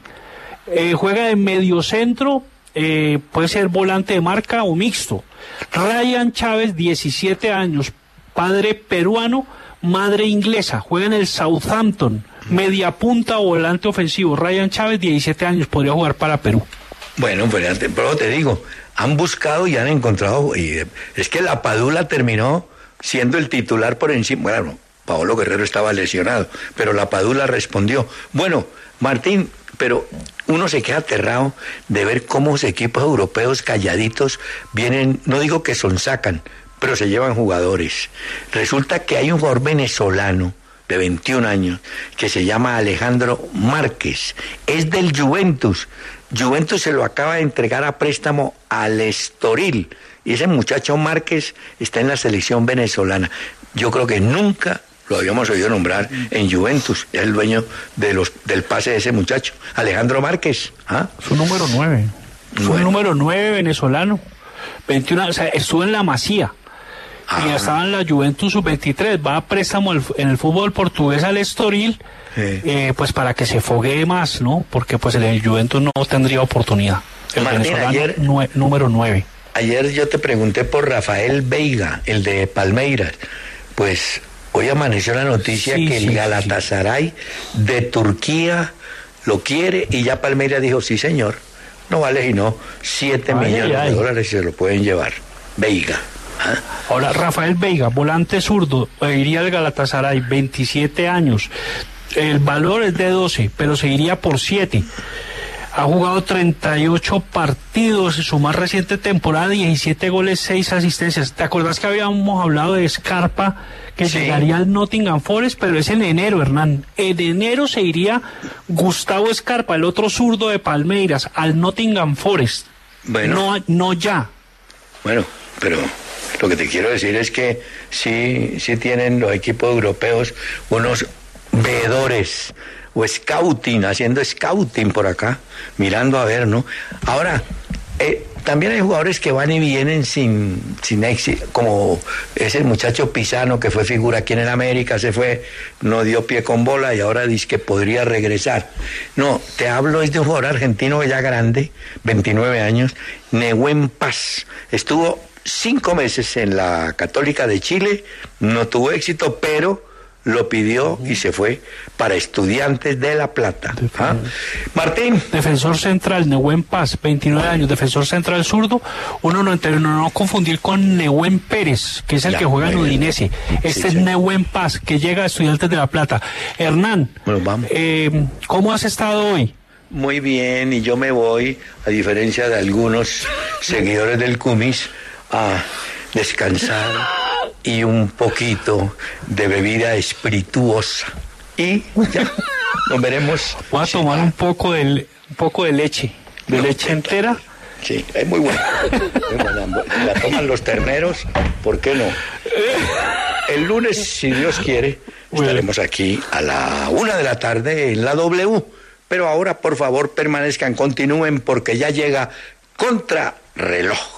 juega de mediocentro, puede ser volante de marca o mixto. Ryan Chávez, 17 años, padre peruano, madre inglesa, juega en el Southampton, media punta o volante ofensivo. Ryan Chávez, 17 años, podría jugar para Perú. Bueno, pero te digo, han buscado y han encontrado, y es que la Padula terminó siendo el titular por encima. Bueno, Paolo Guerrero estaba lesionado, pero la Padula respondió. Bueno, Martín, pero uno se queda aterrado de ver cómo los equipos europeos calladitos vienen, no digo que sonsacan, pero se llevan jugadores. Resulta que hay un jugador venezolano de 21 años que se llama Alejandro Márquez, es del Juventus. Juventus se lo acaba de entregar a préstamo al Estoril y ese muchacho Márquez está en la selección venezolana. Yo creo que nunca lo habíamos oído nombrar en Juventus, es el dueño del pase de ese muchacho, Alejandro Márquez. ¿Ah? Su número 9. Bueno. Su número 9 venezolano. 21, o sea, estuvo en la Masía. Y ya estaba en la Juventus sub-23, va a préstamo en el fútbol portugués al Estoril, pues para que se foguee más, ¿no? Porque pues el Juventus no tendría oportunidad. El Martín, venezolano ayer, número 9. Ayer yo te pregunté por Rafael Veiga, el de Palmeiras. Pues hoy amaneció la noticia que el Galatasaray de Turquía lo quiere y ya Palmeiras dijo, sí señor, no vale sino 7 millones de dólares y se lo pueden llevar. Veiga. ¿Ah? Ahora, Rafael Veiga, volante zurdo, iría al Galatasaray, 27 años. El valor es de 12, pero se iría por 7. Ha jugado 38 partidos en su más reciente temporada, 17 goles, 6 asistencias. ¿Te acordás que habíamos hablado de Scarpa, que llegaría al Nottingham Forest? Pero es en enero, Hernán. En enero se iría Gustavo Scarpa, el otro zurdo de Palmeiras, al Nottingham Forest. Bueno. No ya. Bueno, pero lo que te quiero decir es que sí tienen los equipos europeos unos veedores o scouting, haciendo scouting por acá, mirando a ver, ¿no? Ahora, también hay jugadores que van y vienen sin éxito, como ese muchacho Pisano que fue figura aquí en el América, se fue, no dio pie con bola y ahora dice que podría regresar. No, te hablo es de un jugador argentino ya grande, 29 años, Nehuen Paz, estuvo 5 meses en la Católica de Chile, no tuvo éxito, pero lo pidió y se fue para Estudiantes de La Plata. ¿Ah? Martín. Defensor central, Nehuen Paz, 29 años, defensor central zurdo, 1.91, no confundir con Nehuen Pérez, que es el que juega en Udinese. Este es Nehuen Paz, que llega a Estudiantes de La Plata. Hernán, bueno, vamos. ¿Cómo has estado hoy? Muy bien, y yo me voy, a diferencia de algunos seguidores del Cumis, a descansar y un poquito de bebida espirituosa. Y ya, nos veremos. Voy a tomar un poco de leche, leche entera. Sí, es muy buena. La toman los terneros, ¿por qué no? El lunes, si Dios quiere, estaremos aquí a la 1 de la tarde en la W. Pero ahora, por favor, permanezcan, continúen, porque ya llega Contrarreloj.